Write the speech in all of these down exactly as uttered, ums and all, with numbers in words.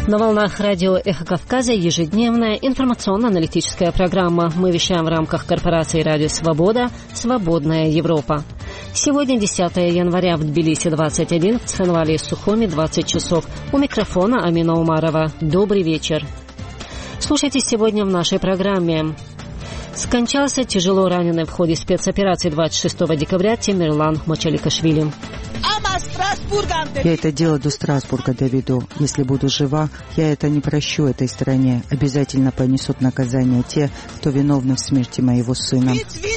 На волнах радио «Эхо Кавказа» ежедневная информационно-аналитическая программа. Мы вещаем в рамках корпорации «Радио Свобода. Свободная Европа». Сегодня десятое января, в Тбилиси двадцать один, в Цхинвале и Сухуми двадцать часов. У микрофона Амина Умарова. Добрый вечер. Слушайте сегодня в нашей программе. Скончался тяжело раненый в ходе спецоперации двадцать шестого декабря Темирлан Мачаликашвили. Я это дело до Страсбурга доведу. Если буду жива, я это не прощу этой стране. Обязательно понесут наказание те, кто виновны в смерти моего сына.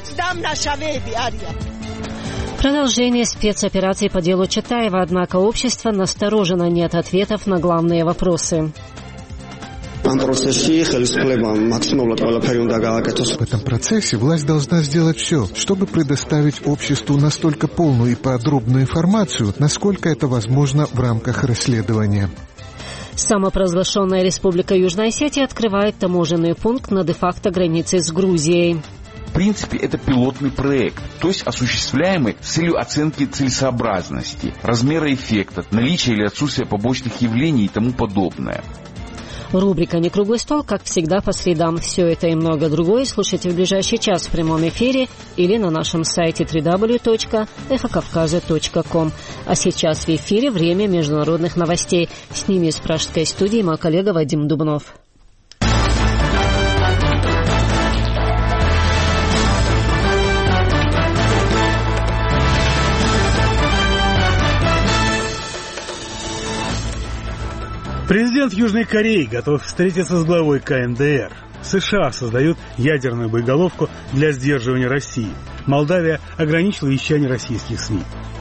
Продолжение спецоперации по делу Чатаева, однако общество насторожено, нет ответов на главные вопросы. В этом процессе власть должна сделать все, чтобы предоставить обществу настолько полную и подробную информацию, насколько это возможно в рамках расследования. Самопровозглашенная Республика Южная Осетия открывает таможенный пункт на де-факто границе с Грузией. В принципе, это пилотный проект, то есть осуществляемый с целью оценки целесообразности, размера эффекта, наличия или отсутствия побочных явлений и тому подобное. Рубрика «Не круглый стол», как всегда, по средам. Все это и много другое слушайте в ближайший час в прямом эфире или на нашем сайте дабл ю дабл ю дабл ю точка эхо кавказа точка ком. А сейчас в эфире время международных новостей. С ними из пражской студии мой коллега Вадим Дубнов. Президент Южной Кореи готов встретиться с главой ка эн дэ эр. США создают ядерную боеголовку для сдерживания России. Молдавия ограничила вещание российских СМИ.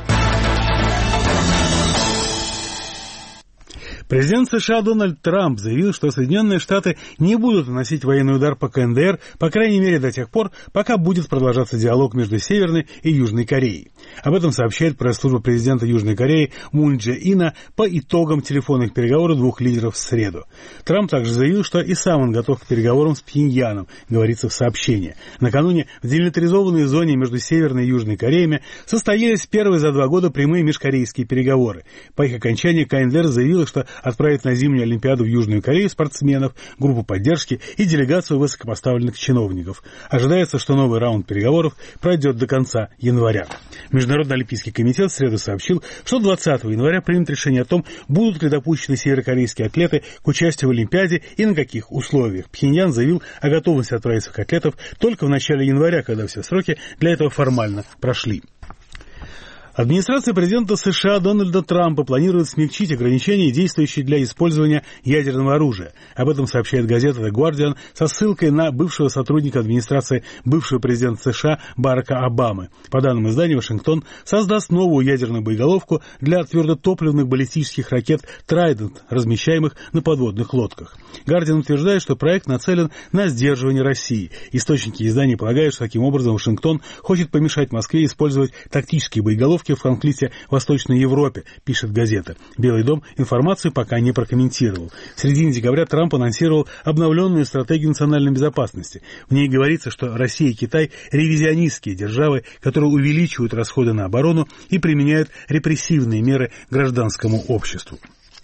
Президент США Дональд Трамп заявил, что Соединенные Штаты не будут наносить военный удар по ка эн дэ эр, по крайней мере до тех пор, пока будет продолжаться диалог между Северной и Южной Кореей. Об этом сообщает пресс-служба президента Южной Кореи Мун Дже Ина по итогам телефонных переговоров двух лидеров в среду. Трамп также заявил, что и сам он готов к переговорам с Пхеньяном, говорится в сообщении. Накануне в демилитаризованной зоне между Северной и Южной Кореями состоялись первые за два года прямые межкорейские переговоры. По их окончании ка эн дэ эр заявила, что отправит на зимнюю Олимпиаду в Южную Корею спортсменов, группу поддержки и делегацию высокопоставленных чиновников. Ожидается, что новый раунд переговоров пройдет до конца января. Международный олимпийский комитет в среду сообщил, что двадцатого января примет решение о том, будут ли допущены северокорейские атлеты к участию в Олимпиаде и на каких условиях. Пхеньян заявил о готовности отправить своих атлетов только в начале января, когда все сроки для этого формально прошли. Администрация президента США Дональда Трампа планирует смягчить ограничения, действующие для использования ядерного оружия. Об этом сообщает газета The Guardian со ссылкой на бывшего сотрудника администрации бывшего президента США Барака Обамы. По данным издания, Вашингтон создаст новую ядерную боеголовку для твердотопливных баллистических ракет Trident, размещаемых на подводных лодках. Guardian утверждает, что проект нацелен на сдерживание России. Источники издания полагают, что таким образом Вашингтон хочет помешать Москве использовать тактические боеголовки в конфликте в Восточной Европе, пишет газета. Белый дом информацию пока не прокомментировал. В середине декабря Трамп анонсировал обновленную стратегию национальной безопасности. В ней говорится, что Россия и Китай ревизионистские державы, которые увеличивают расходы на оборону и применяют репрессивные меры к гражданскому обществу.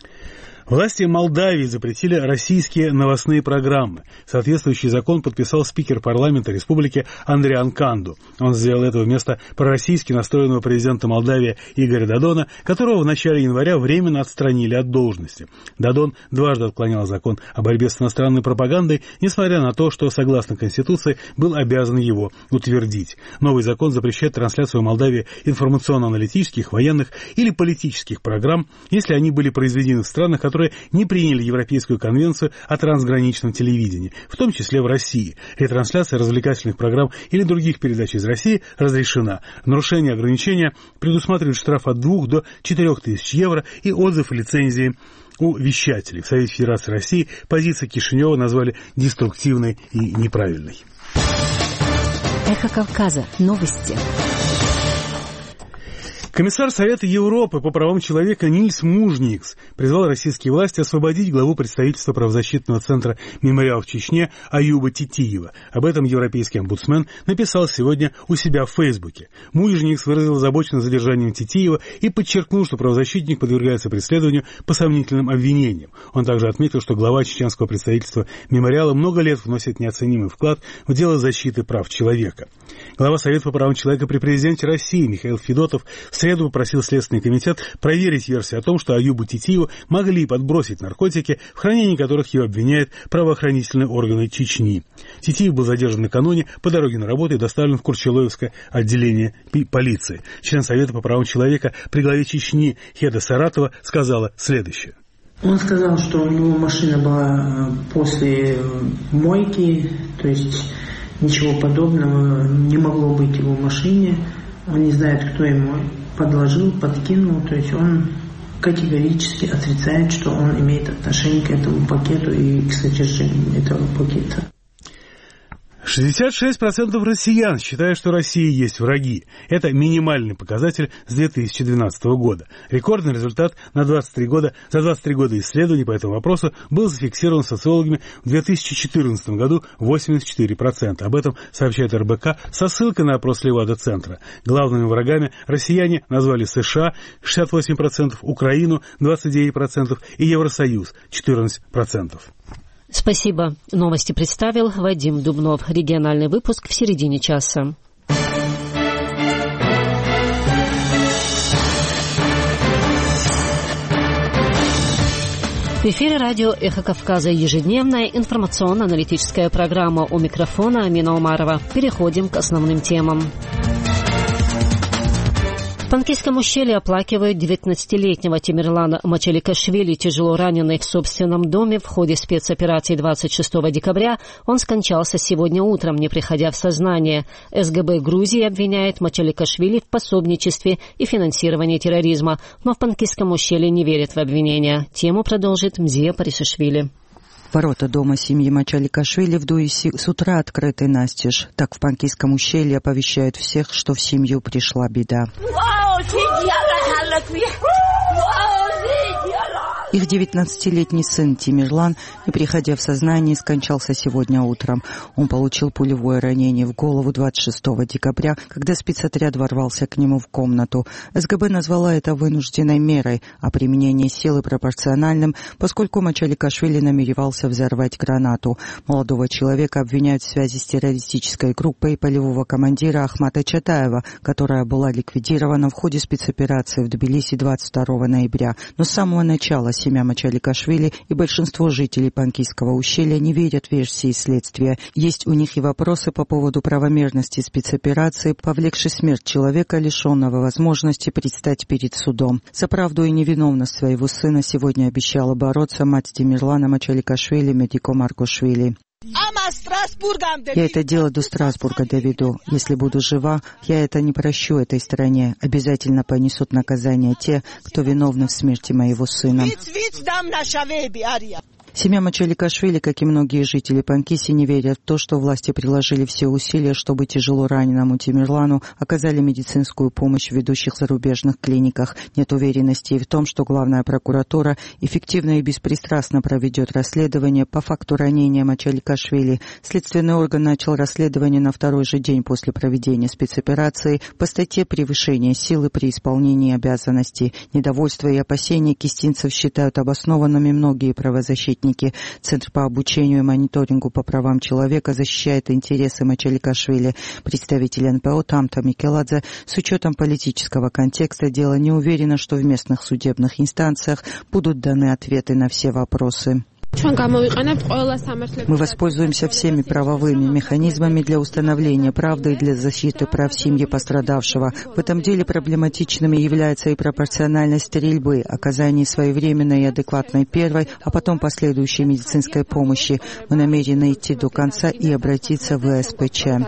Власти Молдавии запретили российские новостные программы. Соответствующий закон подписал спикер парламента республики Андриан Канду. Он сделал это вместо пророссийски настроенного президента Молдавии Игоря Додона, которого в начале января временно отстранили от должности. Додон дважды отклонял закон о борьбе с иностранной пропагандой, несмотря на то, что, согласно Конституции, был обязан его утвердить. Новый закон запрещает трансляцию в Молдавии информационно-аналитических, военных или политических программ, если они были произведены в странах, которые которые не приняли Европейскую конвенцию о трансграничном телевидении, в том числе в России. Ретрансляция развлекательных программ или других передач из России разрешена. Нарушение ограничения предусматривает штраф от двух до четырех тысяч евро и отзыв лицензии у вещателей. В Совете Федерации России позицию Кишинева назвали деструктивной и неправильной. Эхо Кавказа. Новости. Комиссар Совета Европы по правам человека Нильс Мужникс призвал российские власти освободить главу представительства правозащитного центра «Мемориал» в Чечне Аюба Титиева. Об этом европейский омбудсмен написал сегодня у себя в Фейсбуке. Мужникс выразил озабоченность задержанием Титиева и подчеркнул, что правозащитник подвергается преследованию по сомнительным обвинениям. Он также отметил, что глава чеченского представительства «Мемориала» много лет вносит неоценимый вклад в дело защиты прав человека. Глава Совета по правам человека при президенте России Михаил Федотов в среду попросил Следственный комитет проверить версию о том, что Аюбу Титиеву могли подбросить наркотики, в хранении которых его обвиняют правоохранительные органы Чечни. Титиев был задержан накануне по дороге на работу и доставлен в Курчелоевское отделение полиции. Член Совета по правам человека при главе Чечни Хеда Саратова сказала следующее. Он сказал, что у него машина была после мойки, то есть ничего подобного не могло быть в его машине. Он не знает, кто ему подложил, подкинул. То есть он категорически отрицает, что он имеет отношение к этому пакету и к содержанию этого пакета. шестьдесят шесть процентов россиян считают, что России есть враги. Это минимальный показатель с две тысячи двенадцатого года. Рекордный результат на двадцать три года, за двадцать три года исследований по этому вопросу был зафиксирован социологами в две тысячи четырнадцатом году восемьдесят четыре процента. Об этом сообщает эр бэ ка со ссылкой на опрос Левада-центра. Главными врагами россияне назвали США шестьдесят восемь процентов, Украину двадцать девять процентов и Евросоюз четырнадцать процентов. Спасибо. Новости представил Вадим Дубнов. Региональный выпуск в середине часа. В эфире радио «Эхо Кавказа» ежедневная информационно-аналитическая программа. У микрофона Амина Умарова. Переходим к основным темам. В Панкисском ущелье оплакивают девятнадцатилетнего Темирлана Мачаликашвили, тяжело раненый в собственном доме. В ходе спецоперации двадцать шестого декабря он скончался сегодня утром, не приходя в сознание. эс гэ бэ Грузии обвиняет Мачаликашвили в пособничестве и финансировании терроризма, но в Панкисском ущелье не верят в обвинения. Тему продолжит Мзия Паришишвили. Ворота дома семьи Мачаликашвили в Дуиси с утра открыты настежь. Так в Панкисском ущелье оповещают всех, что в семью пришла беда. Их девятнадцатилетний сын Тимирлан, не приходя в сознание, скончался сегодня утром. Он получил пулевое ранение в голову двадцать шестого декабря, когда спецотряд ворвался к нему в комнату. эс гэ бэ назвала это вынужденной мерой, а применение силы пропорциональным, поскольку Мачаликашвили намеревался взорвать гранату. Молодого человека обвиняют в связи с террористической группой полевого командира Ахмата Чатаева, которая была ликвидирована в ходе спецоперации в Тбилиси двадцать второго ноября. Но с самого начала семья Мачаликашвили и большинство жителей Панкисского ущелья не верят в версии следствия. Есть у них и вопросы по поводу правомерности спецоперации, повлекшей смерть человека, лишенного возможности предстать перед судом. За правду и невиновность своего сына сегодня обещала бороться мать Темирлана Мачаликашвили Медико Маркошвили. Я это дело до Страсбурга доведу. Если буду жива, я это не прощу этой стране. Обязательно понесут наказание те, кто виновны в смерти моего сына. Семья Мачаликашвили, как и многие жители Панкиси, не верят в то, что власти приложили все усилия, чтобы тяжело раненому Тимирлану оказали медицинскую помощь в ведущих зарубежных клиниках. Нет уверенности и в том, что главная прокуратура эффективно и беспристрастно проведет расследование по факту ранения Мачаликашвили. Следственный орган начал расследование на второй же день после проведения спецоперации по статье «Превышение силы при исполнении обязанностей». Недовольство и опасения кистинцев считают обоснованными многие правозащитники. Центр по обучению и мониторингу по правам человека защищает интересы Мачаликашвили. Представитель эн пэ о Тамта Микеладзе с учетом политического контекста дела не уверена, что в местных судебных инстанциях будут даны ответы на все вопросы. Мы воспользуемся всеми правовыми механизмами для установления правды и для защиты прав семьи пострадавшего. В этом деле проблематичными является и пропорциональность стрельбы, оказание своевременной и адекватной первой, а потом последующей медицинской помощи. Мы намерены идти до конца и обратиться в вэ эс пэ че.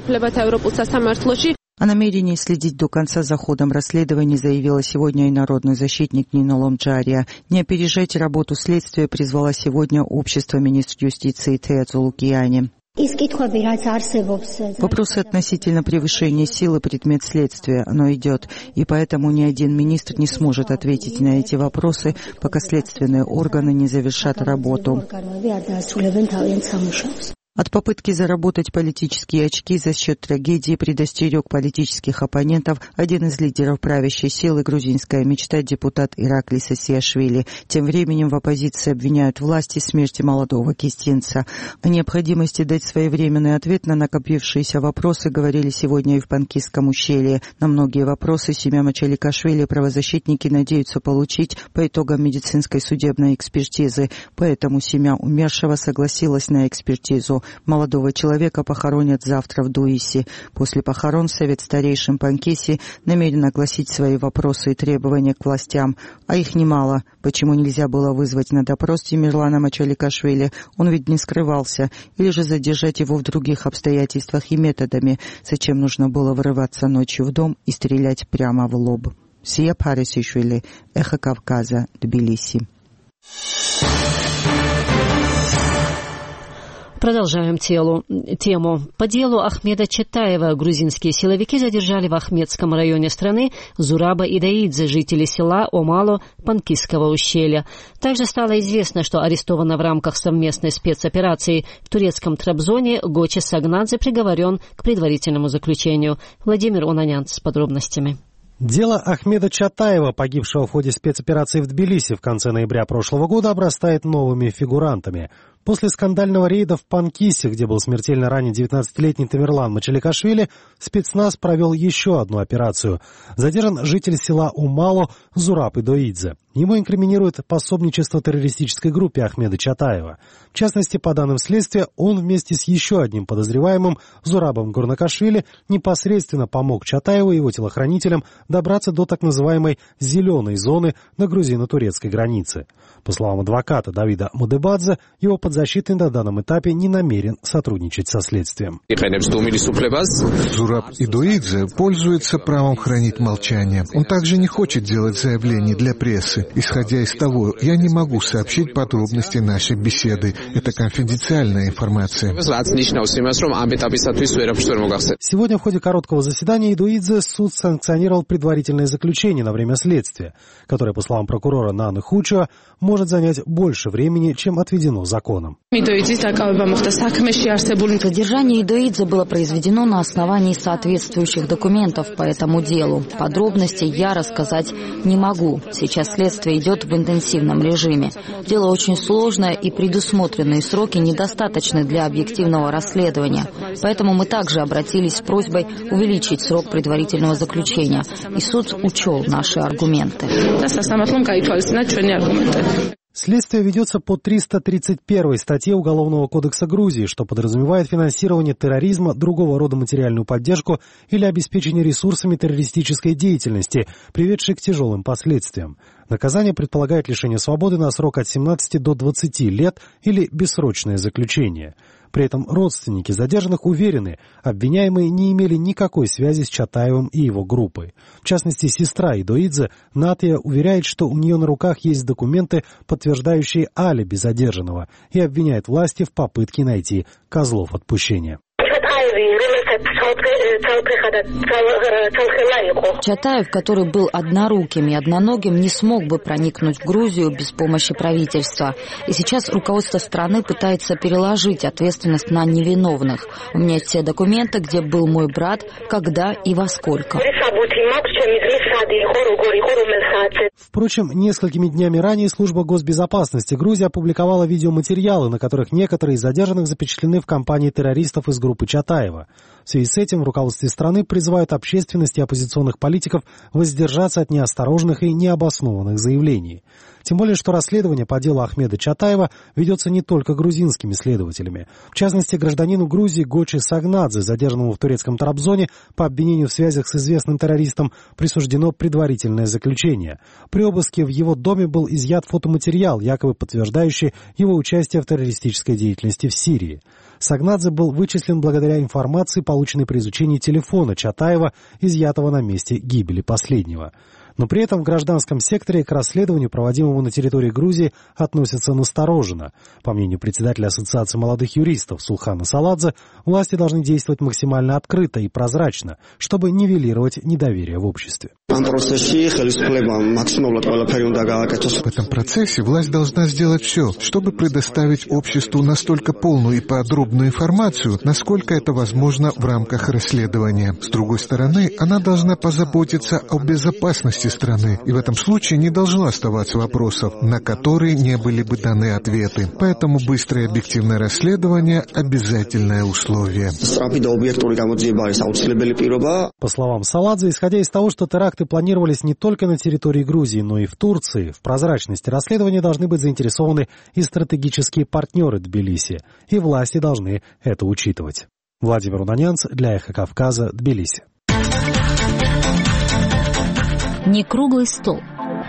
О намерении следить до конца за ходом расследования заявила сегодня и народный защитник Нино Ломджария. Не опережать работу следствия призвала сегодня общество министра юстиции Теодзу Лукияни. Вопросы относительно превышения силы предмет следствия, оно идет, и поэтому ни один министр не сможет ответить на эти вопросы, пока следственные органы не завершат работу. От попытки заработать политические очки за счет трагедии предостерег политических оппонентов один из лидеров правящей силы «Грузинская мечта» депутат Ираклис Асиашвили. Тем временем в оппозиции обвиняют власти в смерти молодого кистинца. О необходимости дать своевременный ответ на накопившиеся вопросы говорили сегодня и в Панкисском ущелье. На многие вопросы семья Мачаликашвили правозащитники надеются получить по итогам медицинской судебной экспертизы. Поэтому семья умершего согласилась на экспертизу. Молодого человека похоронят завтра в Дуиси. После похорон Совет старейшин Панкиси намерен огласить свои вопросы и требования к властям. А их немало. Почему нельзя было вызвать на допрос Темирлана Мачаликашвили? Он ведь не скрывался. Или же задержать его в других обстоятельствах и методами? Зачем нужно было врываться ночью в дом и стрелять прямо в лоб? Сия Парисишвили, Эхо Кавказа, Тбилиси. Продолжаем телу, тему. По делу Ахмеда Чатаева грузинские силовики задержали в Ахмедском районе страны Зураба Идаидзе, жителей села Омало Панкисского ущелья. Также стало известно, что арестован в рамках совместной спецоперации в турецком Трабзоне Гочи Сагнадзе приговорен к предварительному заключению. Владимир Онанянц с подробностями. Дело Ахмеда Чатаева, погибшего в ходе спецоперации в Тбилиси в конце ноября прошлого года, обрастает новыми фигурантами. После скандального рейда в Панкисе, где был смертельно ранен девятнадцатилетний Темирлан Мачаликашвили, спецназ провел еще одну операцию. Задержан житель села Умало Зураб Идоидзе. Ему инкриминируют пособничество террористической группе Ахмеда Чатаева. В частности, по данным следствия, он вместе с еще одним подозреваемым Зурабом Гурнакашвили непосредственно помог Чатаеву и его телохранителям добраться до так называемой «зеленой зоны» на грузино-турецкой границе. По словам адвоката Давида Мудебадзе, его подзащитный на данном этапе не намерен сотрудничать со следствием. Зураб Идоидзе пользуется правом хранить молчание. Он также не хочет делать заявлений для прессы. Исходя из того, я не могу сообщить подробности нашей беседы. Это конфиденциальная информация. Сегодня в ходе короткого заседания Идоидзе суд санкционировал предварительное заключение на время следствия, которое, по словам прокурора Наны Хучева, может занять больше времени, чем отведено законом. Задержание Идоидзе было произведено на основании соответствующих документов по этому делу. Подробностей я рассказать не могу. Сейчас следствие идет в интенсивном режиме. Дело очень сложное, и предусмотренные сроки недостаточны для объективного расследования. Поэтому мы также обратились с просьбой увеличить срок предварительного заключения. И суд учел наши аргументы. Следствие ведется по триста тридцать первой статье Уголовного кодекса Грузии, что подразумевает финансирование терроризма, другого рода материальную поддержку или обеспечение ресурсами террористической деятельности, приведшей к тяжелым последствиям. Наказание предполагает лишение свободы на срок от семнадцати до двадцати лет или бессрочное заключение. При этом родственники задержанных уверены, обвиняемые не имели никакой связи с Чатаевым и его группой. В частности, сестра Идоидзе, Натия, уверяет, что у нее на руках есть документы, подтверждающие алиби задержанного, и обвиняет власти в попытке найти козлов отпущения. Чатаев, который был одноруким и одноногим, не смог бы проникнуть в Грузию без помощи правительства. И сейчас руководство страны пытается переложить ответственность на невиновных. У меня есть все документы, где был мой брат, когда и во сколько. Впрочем, несколькими днями ранее служба госбезопасности Грузии опубликовала видеоматериалы, на которых некоторые из задержанных запечатлены в компании террористов из группы Чатаева. В связи с этим в руководстве страны призывают общественность и оппозиционных политиков воздержаться от неосторожных и необоснованных заявлений. Тем более, что расследование по делу Ахмеда Чатаева ведется не только грузинскими следователями. В частности, гражданину Грузии Гочи Сагнадзе, задержанному в турецком Трабзоне по обвинению в связях с известным террористом, присуждено предварительное заключение. При обыске в его доме был изъят фотоматериал, якобы подтверждающий его участие в террористической деятельности в Сирии. Сагнадзе был вычислен благодаря информации, полученной при изучении телефона Чатаева, изъятого на месте гибели последнего. Но при этом в гражданском секторе к расследованию, проводимому на территории Грузии, относятся настороженно. По мнению председателя Ассоциации молодых юристов Сулхана Саладзе, власти должны действовать максимально открыто и прозрачно, чтобы нивелировать недоверие в обществе. В этом процессе власть должна сделать все, чтобы предоставить обществу настолько полную и подробную информацию, насколько это возможно в рамках расследования. С другой стороны, она должна позаботиться о безопасности страны, и в этом случае не должно оставаться вопросов, на которые не были бы даны ответы. Поэтому быстрое и объективное расследование – обязательное условие. По словам Саладзе, исходя из того, что теракты планировались не только на территории Грузии, но и в Турции, в прозрачности расследования должны быть заинтересованы и стратегические партнеры Тбилиси, и власти должны это учитывать. Владимир Унанянц для Эхо Кавказа, Тбилиси. Некруглый стол.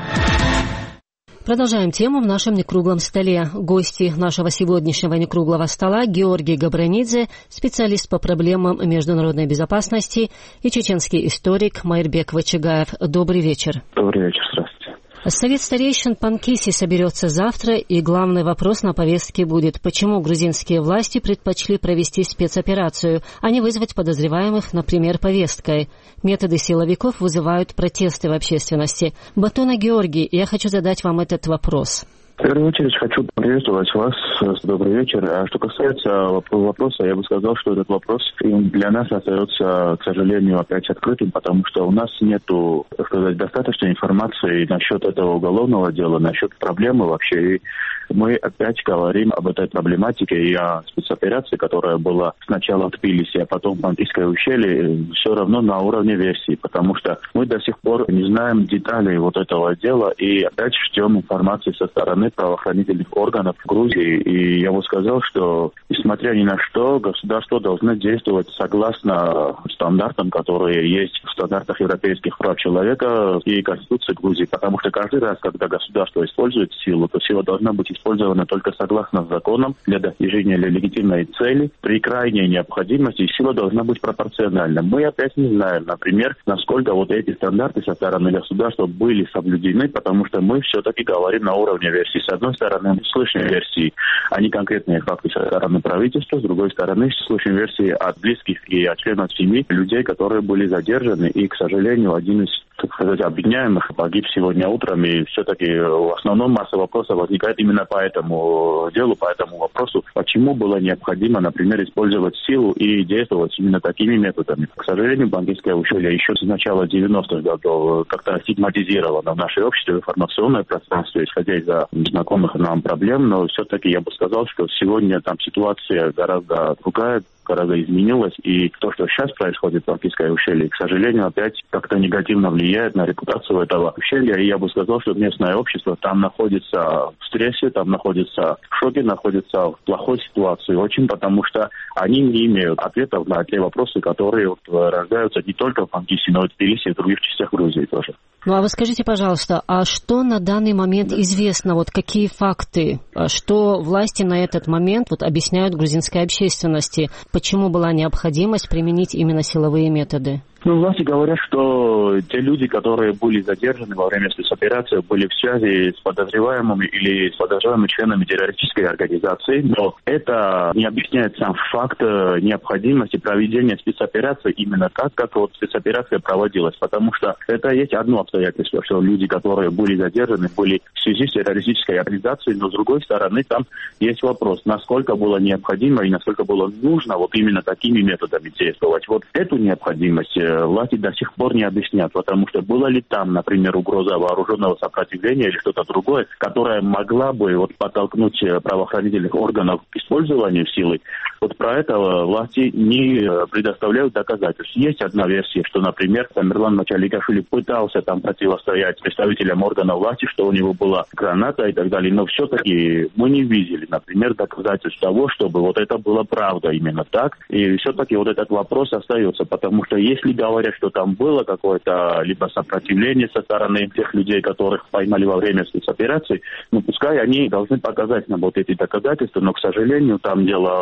Продолжаем тему в нашем некруглом столе. Гости нашего сегодняшнего некруглого стола Георгий Габранидзе, специалист по проблемам международной безопасности, и чеченский историк Майырбек Вачигаев. Добрый вечер. Добрый вечер, здравствуйте. Совет старейшин Панкиси соберется завтра, и главный вопрос на повестке будет, почему грузинские власти предпочли провести спецоперацию, а не вызвать подозреваемых, например, повесткой. Методы силовиков вызывают протесты в общественности. Батона Георгий, я хочу задать вам этот вопрос. В первую очередь хочу приветствовать вас. Добрый вечер. А что касается вопроса, я бы сказал, что этот вопрос для нас остается, к сожалению, опять открытым, потому что у нас нету, так сказать, достаточной информации насчет этого уголовного дела, насчет проблемы вообще. И мы опять говорим об этой проблематике и о спецоперации, которая была сначала в Тбилиси, а потом в Панкисское ущелье, все равно на уровне версии, потому что мы до сих пор не знаем деталей вот этого дела и опять ждем информации со стороны правоохранительных органов Грузии. И я бы сказал, что, несмотря ни на что, государство должно действовать согласно стандартам, которые есть в стандартах европейских прав человека и Конституции Грузии, потому что каждый раз, когда государство использует силу, то сила должна быть использована только согласно законам для достижения легитимной цели. При крайней необходимости сила должна быть пропорциональна. Мы опять не знаем, например, насколько вот эти стандарты со стороны государства были соблюдены, потому что мы все-таки говорим на уровне версии. С одной стороны, мы слышим версии, а не конкретные факты со стороны правительства. С другой стороны, слышим версии от близких и от членов семьи людей, которые были задержаны. И, к сожалению, один из, так сказать, обвиняемых погиб сегодня утром. И все-таки в основном масса вопросов возникает именно по этому делу, по этому вопросу. Почему было необходимо, например, использовать силу и действовать именно такими методами? К сожалению, Панкисское ущелье еще с начала девяностых годов как-то стигматизировано в нашей обществе, в информационное пространство, исходя из знакомых нам проблем, но все-таки я бы сказал, что сегодня там ситуация гораздо другая, гораздо изменилась, и то, что сейчас происходит в Панкисское ущелье, к сожалению, опять как-то негативно влияет на репутацию этого ущелья, и я бы сказал, что местное общество там находится в стрессе, там находится в шоке, находится в плохой ситуации очень, потому что они не имеют ответов на те вопросы, которые вот рождаются не только в Панкисе, но и в Тбилиси, и в других частях Грузии тоже. Ну а вы скажите, пожалуйста, а что на данный момент известно, вот какие факты, что власти на этот момент вот объясняют грузинской общественности, почему была необходимость применить именно силовые методы? Ну, власти говорят, что те люди, которые были задержаны во время спецоперации, были в связи с подозреваемыми или с подозреваемыми членами террористической организации, но это не объясняет сам факт необходимости проведения спецоперации именно так, как вот спецоперация проводилась, потому что это есть одно обстоятельство, что люди, которые были задержаны, были в связи с террористической организацией, но с другой стороны там есть вопрос, насколько было необходимо и насколько было нужно вот именно такими методами действовать. Вот эту необходимость власти до сих пор не объяснят, потому что была ли там, например, угроза вооруженного сопротивления или что-то другое, которое могла бы вот подтолкнуть правоохранительных органов к использованию силы. Вот про это власти не предоставляют доказательств. Есть одна версия, что, например, Тамерлан Мачаликашвили пытался там противостоять представителям органов власти, что у него была граната и так далее, но все-таки мы не видели, например, доказательств того, чтобы вот это было правда именно так. И все-таки вот этот вопрос остается, потому что если говорят, что там было какое-то либо сопротивление со стороны тех людей, которых поймали во время спецоперации, ну, пускай они должны показать нам вот эти доказательства, но, к сожалению, там дело в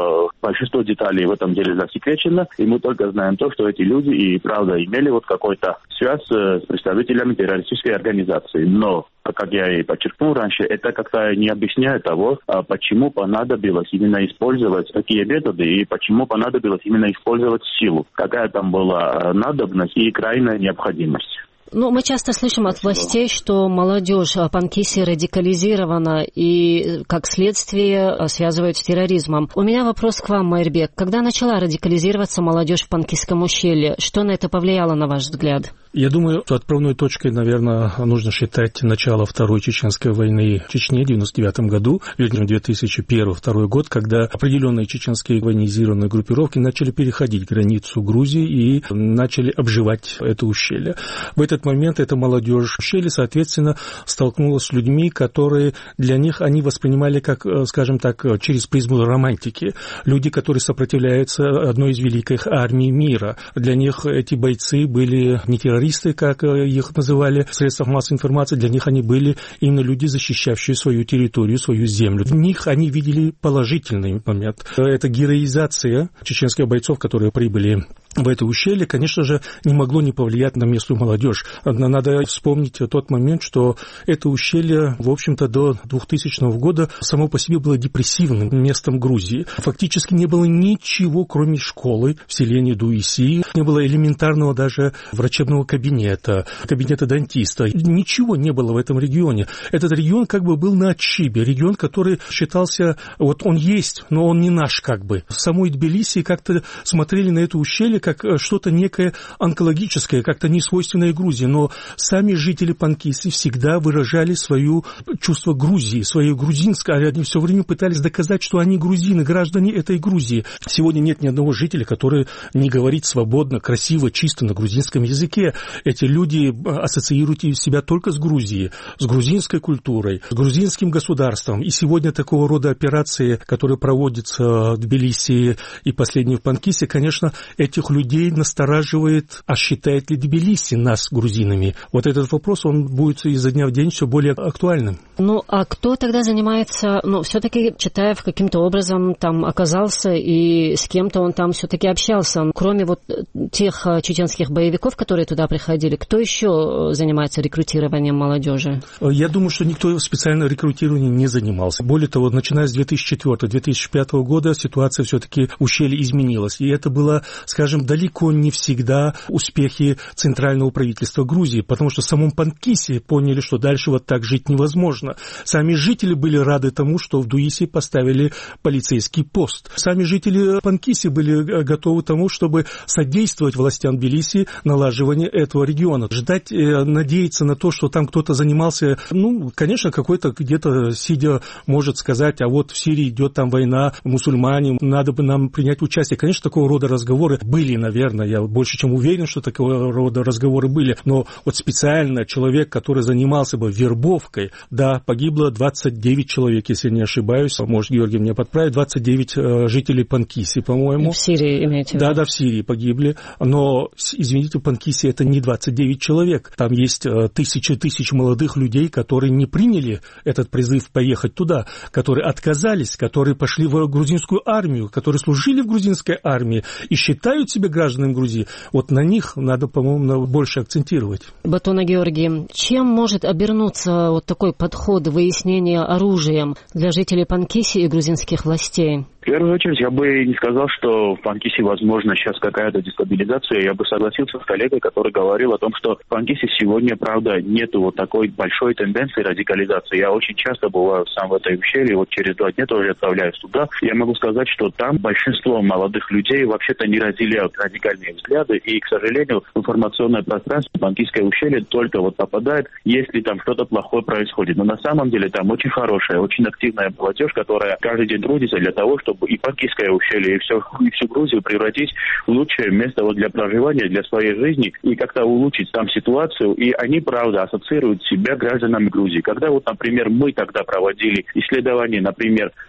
большинство деталей в этом деле засекречено, и мы только знаем то, что эти люди и правда имели вот какой-то связь с представителями террористической организации. Но, как я и подчеркнул раньше, это как-то не объясняет того, почему понадобилось именно использовать такие методы и почему понадобилось именно использовать силу. Какая там была надобность и крайняя необходимость. Ну, мы часто слышим от властей, что молодежь Панкиси радикализирована и, как следствие, связывают с терроризмом. У меня вопрос к вам, Майырбек. Когда начала радикализироваться молодежь в Панкисском ущелье, что на это повлияло, на ваш взгляд? Я думаю, что отправной точкой, наверное, нужно считать начало Второй Чеченской войны в Чечне в девяносто девятом году, вернее, две тысячи первый-второй год, когда определенные чеченские военизированные группировки начали переходить границу Грузии и начали обживать это ущелье. В этот момент эта молодежь ущелья, соответственно, столкнулась с людьми, которые для них они воспринимали как, скажем так, через призму романтики. Люди, которые сопротивляются одной из великих армий мира. Для них эти бойцы были не террористы, как их называли в средствах массовой информации, для них они были именно люди, защищающие свою территорию, свою землю. В них они видели положительный момент. Это героизация чеченских бойцов, которые прибыли в это ущелье, конечно же, не могло не повлиять на местную молодежь. Надо вспомнить тот момент, что это ущелье, в общем-то, до двухтысячного года само по себе было депрессивным местом Грузии. Фактически не было ничего, кроме школы в селении Дуиси, не было элементарного даже врачебного кабинета, кабинета дантиста. Ничего не было в этом регионе. Этот регион как бы был на отшибе, регион, который считался, вот он есть, но он не наш как бы. В самой Тбилиси как-то смотрели на это ущелье как что-то некое онкологическое, как-то не свойственное Грузии, но сами жители Панкиси всегда выражали свое чувство Грузии, свое грузинское, они все время пытались доказать, что они грузины, граждане этой Грузии. Сегодня нет ни одного жителя, который не говорит свободно, красиво, чисто на грузинском языке. Эти люди ассоциируют себя только с Грузией, с грузинской культурой, с грузинским государством. И сегодня такого рода операции, которые проводятся в Тбилиси и последние в Панкиси, конечно, этих людей настораживает, а считает ли Тбилиси нас грузинами? Вот этот вопрос, он будет изо дня в день все более актуальным. Ну, а кто тогда занимается, ну, все-таки Чатаев каким-то образом там оказался, и с кем-то он там все-таки общался. Кроме вот тех чеченских боевиков, которые туда приходили, кто еще занимается рекрутированием молодежи? Я думаю, что никто специально рекрутированием не занимался. Более того, начиная с две тысячи четвёртого - две тысячи пятого года ситуация все-таки в ущелье изменилась. И это было, скажем, далеко не всегда успехи центрального правительства Грузии, потому что в самом Панкиси поняли, что дальше вот так жить невозможно. Сами жители были рады тому, что в Дуиси поставили полицейский пост. Сами жители Панкиси были готовы тому, чтобы содействовать властям Тбилиси налаживанию этого региона. Ждать, надеяться на то, что там кто-то занимался, ну, конечно, какой-то где-то сидя может сказать, а вот в Сирии идет там война, мусульмане, надо бы нам принять участие. Конечно, такого рода разговоры были, наверное, я больше чем уверен, что такого рода разговоры были, но вот специально человек, который занимался бы вербовкой, да, погибло двадцать девять человек, если не ошибаюсь, может, Георгий меня подправит, двадцать девять э, жителей Панкиси, по-моему. В Сирии имеете в виду? Да, да, в Сирии погибли, но, извините, в Панкиси это не двадцать девять человек, там есть э, тысячи тысяч молодых людей, которые не приняли этот призыв поехать туда, которые отказались, которые пошли в грузинскую армию, которые служили в грузинской армии и считают себя гражданами Грузии. Вот на них надо, по-моему, больше акцентировать. Батона Георгий, чем может обернуться вот такой подход выяснения оружием для жителей Панкиси и грузинских властей? В первую очередь, я бы не сказал, что в Панкиси возможно сейчас какая-то дестабилизация. Я бы согласился с коллегой, который говорил о том, что в Панкиси сегодня, правда, нету вот такой большой тенденции радикализации. Я очень часто бываю сам в этой ущелье, вот через два дня тоже отправляюсь туда. Я могу сказать, что там большинство молодых людей вообще-то не разделяют радикальные взгляды, и, к сожалению, в информационное пространство Панкисское ущелье только вот попадает, если там что-то плохое происходит. Но на самом деле там очень хорошая, очень активная молодежь, которая каждый день трудится для того, чтобы и Панкисское ущелье, и, все, и всю Грузию превратить в лучшее место вот для проживания, для своей жизни, и как-то улучшить там ситуацию. И они, правда, ассоциируют себя гражданами Грузии. Когда вот, например, мы тогда проводили исследования, например,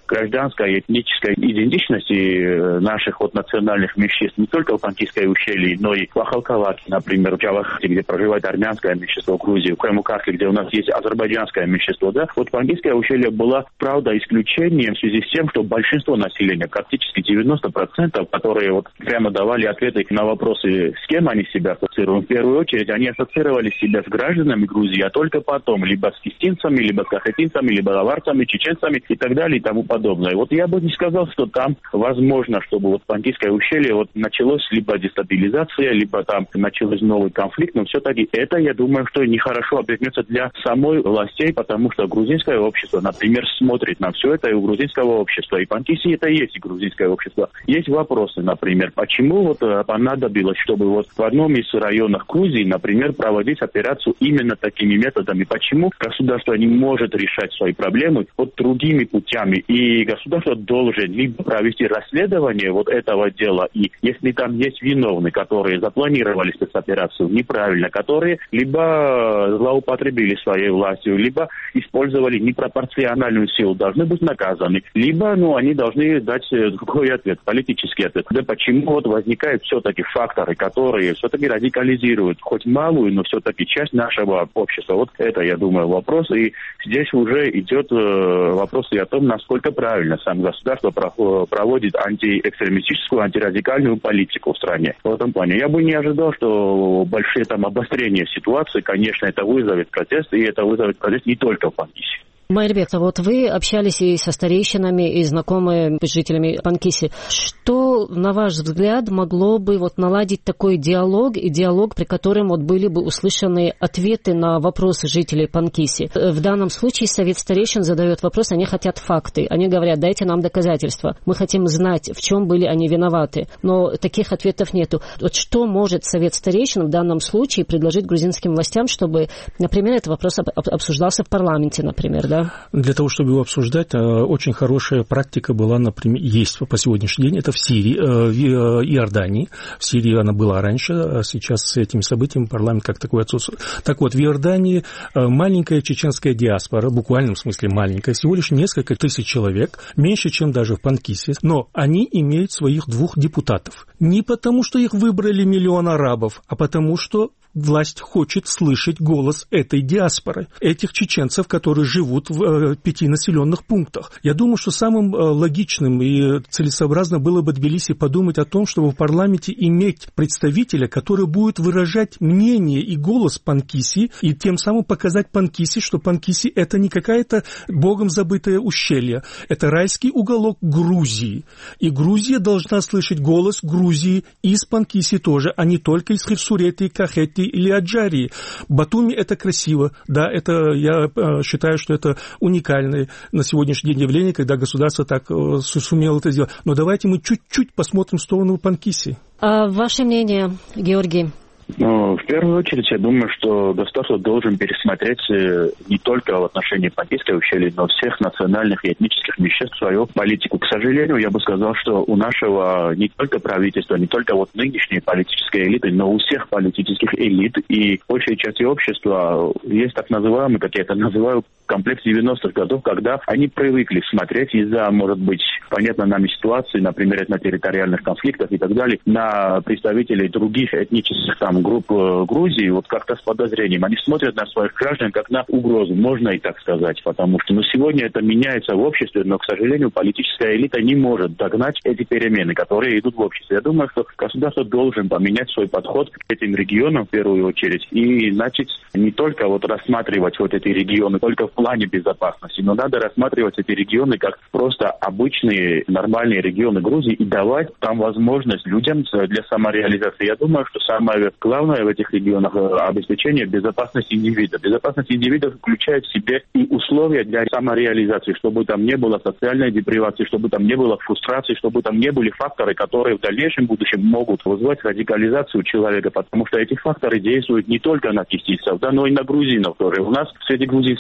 гражданской этнической идентичности наших вот национальных меньшинств не только в Панкисской ущелье, но и в Ахалкалаке, например, в Джавахате, где проживает армянское меньшинство в Грузии, в Каймукахе, где у нас есть азербайджанское меньшинство, да, вот Панкисское ущелье было, правда, исключением в связи с тем, что большинство населения, практически девяносто процентов, которые вот прямо давали ответы на вопросы, с кем они себя ассоциируют, в первую очередь они ассоциировали себя с гражданами Грузии, а только потом либо с кистинцами, либо с кахетинцами, либо аварцами, чеченцами и так далее и тому подобное. Вот я бы не сказал, что там возможно, чтобы вот Панкисское ущелье вот началось либо дестабилизация, либо там началось новый конфликт, но все-таки это, я думаю, что нехорошо обернется для самой властей, потому что грузинское общество, например, смотрит на все это и у грузинского общества, и Панкиси это есть и грузинское общество. Есть вопросы, например, почему вот понадобилось, чтобы вот в одном из районов Грузии, например, проводить операцию именно такими методами, почему государство не может решать свои проблемы вот другими путями, и государство должен либо провести расследование вот этого дела, и если там есть виновные, которые запланировали спецоперацию неправильно, которые либо злоупотребили своей властью, либо использовали непропорциональную силу, должны быть наказаны, либо, ну, они должны дать другой ответ, политический ответ. Да почему вот возникают все-таки факторы, которые все-таки радикализируют хоть малую, но все-таки часть нашего общества. Вот это, я думаю, вопрос, и здесь уже идет вопрос и о том, насколько правильно сам государство проводит антиэкстремистическую, антирадикальную политику в стране. В этом плане я бы не ожидал, что большие там обострения ситуации, конечно, это вызовет протест, и это вызовет протест не только в Панкисе. Майрбек, а вот вы общались и со старейшинами, и знакомы с жителями Панкиси. Что, на ваш взгляд, могло бы вот наладить такой диалог, и диалог, при котором вот были бы услышаны ответы на вопросы жителей Панкиси? В данном случае совет старейшин задает вопрос, они хотят факты. Они говорят, дайте нам доказательства. Мы хотим знать, в чем были они виноваты. Но таких ответов нету. Вот что может совет старейшин в данном случае предложить грузинским властям, чтобы, например, этот вопрос обсуждался в парламенте, например, да? Для того, чтобы его обсуждать, очень хорошая практика была, например, есть по сегодняшний день, это в Сирии, в Иордании. В Сирии она была раньше, а сейчас с этими событиями парламент как такой отсутствует. Так вот, в Иордании маленькая чеченская диаспора, в буквальном смысле маленькая, всего лишь несколько тысяч человек, меньше, чем даже в Панкисе, но они имеют своих двух депутатов. Не потому, что их выбрали миллион арабов, а потому, что власть хочет слышать голос этой диаспоры, этих чеченцев, которые живут в э, пяти населенных пунктах. Я думаю, что самым э, логичным и целесообразно было бы Тбилиси подумать о том, чтобы в парламенте иметь представителя, который будет выражать мнение и голос Панкиси, и тем самым показать Панкиси, что Панкиси это не какая-то богом забытое ущелье, это райский уголок Грузии. И Грузия должна слышать голос Грузии из Панкиси тоже, а не только из Хевсуреты, Кахети или Аджарии. Батуми это красиво, да, это я считаю, что это уникальное на сегодняшний день явление, когда государство так сумело это сделать. Но давайте мы чуть-чуть посмотрим в сторону Панкиси. А ваше мнение, Георгий? Ну, в первую очередь, я думаю, что государство должен пересмотреть не только в отношении Панкисской ущелья, но всех национальных и этнических меньшинств свою политику. К сожалению, я бы сказал, что у нашего не только правительства, не только вот нынешней политической элиты, но у всех политических элит и большей части общества есть так называемый, как я это называю, комплекс девяностых годов, когда они привыкли смотреть из-за, может быть, понятно нам ситуации, например, этнотерриториальных конфликтов и так далее, на представителей других этнических там групп Грузии, вот как-то с подозрением. Они смотрят на своих граждан как на угрозу, можно и так сказать, потому что ну, сегодня это меняется в обществе, но, к сожалению, политическая элита не может догнать эти перемены, которые идут в обществе. Я думаю, что государство должен поменять свой подход к этим регионам в первую очередь и начать не только вот рассматривать вот эти регионы только в плане безопасности, но надо рассматривать эти регионы как просто обычные нормальные регионы Грузии и давать там возможность людям для самореализации. Я думаю, что самое главное в этих регионах обеспечение безопасности индивида. Безопасность индивида включает в себе и условия для самореализации, чтобы там не было социальной депривации, чтобы там не было фрустрации, чтобы там не были факторы, которые в дальнейшем будущем могут вызвать радикализацию человека, потому что эти факторы действуют не только на кистийцев, да, но и на грузинов тоже. У нас среди грузинского населения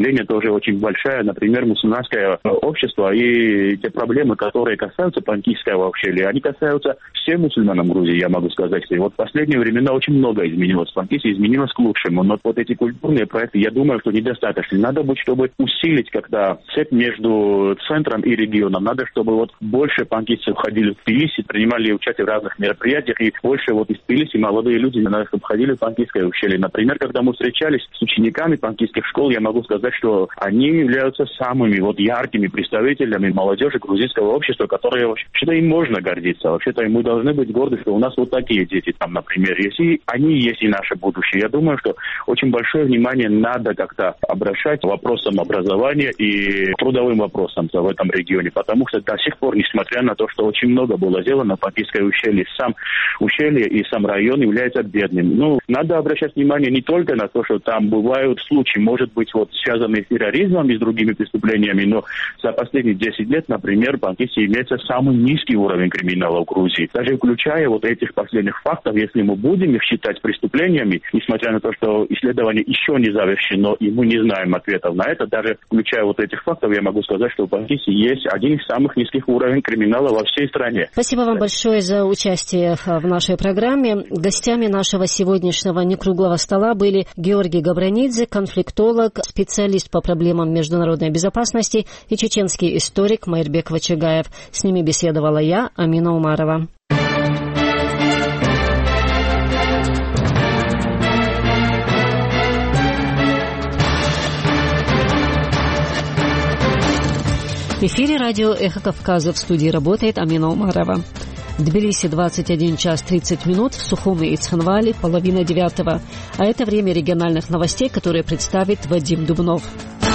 население тоже очень большое, например, мусульманское общество, и те проблемы, которые касаются Панкисского ущелья, они касаются всем мусульманам Грузии, я могу сказать. И вот в последние времена очень много изменилось. Панкисия изменилась к лучшему, но вот эти культурные проекты, я думаю, что недостаточно. Надо будет, чтобы усилить как-то цепь между центром и регионом. Надо, чтобы вот больше панкисцев ходили в Тбилиси, принимали участие в разных мероприятиях, и больше вот из Тбилиси молодые люди, наверное, ходили в Панкисское ущелье. Например, когда мы встречались с учениками панкисских школ, я могу сказать, что они являются самыми вот яркими представителями молодежи грузинского общества, которые вообще-то им можно гордиться. Вообще-то мы должны быть горды, что у нас вот такие дети там, например, есть. И они есть и наше будущее. Я думаю, что очень большое внимание надо как-то обращать к вопросам образования и трудовым вопросам в этом регионе, потому что до сих пор, несмотря на то, что очень много было сделано в Панкисское ущелье, сам ущелье и сам район является бедным. Ну, надо обращать внимание не только на то, что там бывают случаи, может быть, вот связанные с терроризмом и с другими преступлениями, но за последние десять лет, например, в Панкисии имеется самый низкий уровень криминала в Грузии. Даже включая вот этих последних фактов, если мы будем их считать преступлениями, несмотря на то, что исследование еще не завершено, и мы не знаем ответов на это, даже включая вот этих фактов, я могу сказать, что в Панкисии есть один из самых низких уровней криминала во всей стране. Спасибо вам большое за участие в нашей программе. Гостями нашего сегодняшнего некруглого стола были Георгий Габранидзе, конфликтолог, специалист по проблемам международной безопасности, и чеченский историк Майырбек Вачагаев. С ними беседовала я, Амина Умарова. В эфире радио «Эхо Кавказа», в студии работает Амина Умарова. В Тбилиси двадцать один час тридцать минут, в Сухуми и Цхинвале половина девятого. А это время региональных новостей, которые представит Вадим Дубнов.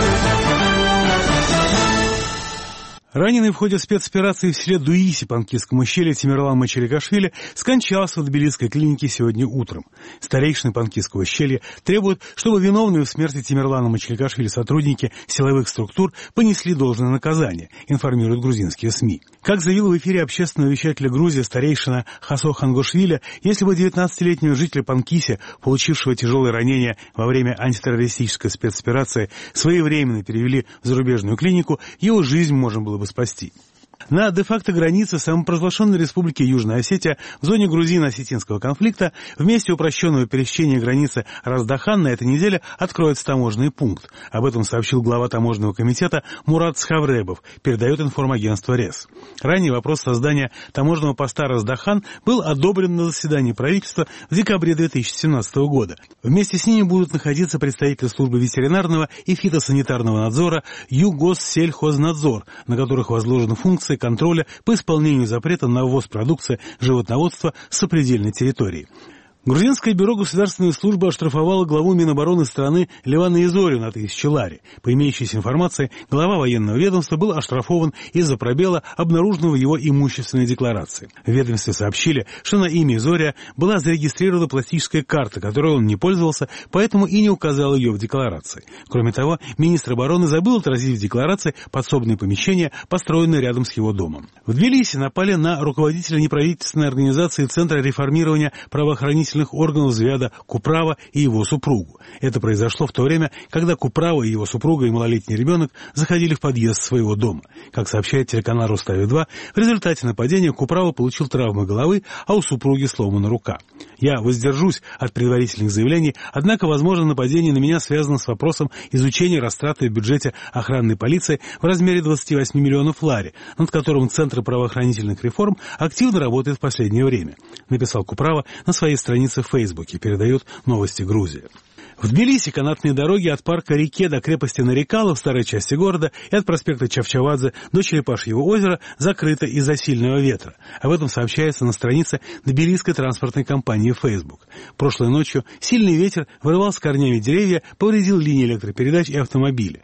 Раненый в ходе спецоперации в селе Дуиси Панкисском ущелье Тимирлан Мачеликашвили скончался в тбилисской клинике сегодня утром. Старейшины Панкисского ущелья требуют, чтобы виновные в смерти Тимирлана Мачеликашвили сотрудники силовых структур понесли должное наказание, информируют грузинские СМИ. Как заявил в эфире общественного вещателя Грузии старейшина Хасо Хангошвили, если бы девятнадцатилетнего жителя Панкиси, получившего тяжелые ранения во время антитеррористической спецоперации, своевременно перевели в зарубежную клинику, его жизнь можно было бы спасти. На де-факто границе самопровозглашенной республики Южная Осетия в зоне грузино-осетинского конфликта в месте упрощенного пересечения границы Раздахан на этой неделе откроется таможенный пункт. Об этом сообщил глава таможенного комитета Мурат Схавребов, передает информагентство РЕС. Ранее вопрос создания таможенного поста Раздахан был одобрен на заседании правительства в декабре две тысячи семнадцатого года. Вместе с ними будут находиться представители службы ветеринарного и фитосанитарного надзора Югоссельхознадзор, на которых возложены функции контроля по исполнению запрета на ввоз продукции животноводства с сопредельной территории. Грузинское бюро государственной службы оштрафовало главу Минобороны страны Левана Изорию на тысячу лари. По имеющейся информации, глава военного ведомства был оштрафован из-за пробела, обнаруженного в его имущественной декларации. В ведомстве сообщили, что на имя Изория была зарегистрирована пластическая карта, которой он не пользовался, поэтому и не указал ее в декларации. Кроме того, министр обороны забыл отразить в декларации подсобные помещения, построенные рядом с его домом. В Тбилиси напали на руководителя неправительственной организации Центра реформирования правоохранительных органов Звяда Куправа и его супругу. Это произошло в то время, когда Куправа и его супруга и малолетний ребенок заходили в подъезд своего дома. Как сообщает телеканал Рустави-два, в результате нападения Куправа получил травмы головы, а у супруги сломана рука. Я воздержусь от предварительных заявлений, однако, возможно, нападение на меня связано с вопросом изучения растраты в бюджете охранной полиции в размере двадцати восьми миллионов лари, над которым Центр правоохранительных реформ активно работает в последнее время, написал Куправа на своей странице в Фейсбуке, передает Новости Грузии. В Тбилиси канатные дороги от парка Реке до крепости Нарикала в старой части города и от проспекта Чавчавадзе до Черепашьего озера закрыты из-за сильного ветра. Об этом сообщается на странице тбилисской транспортной компании Facebook. Прошлой ночью сильный ветер вырывал с корнями деревья, повредил линии электропередач и автомобили.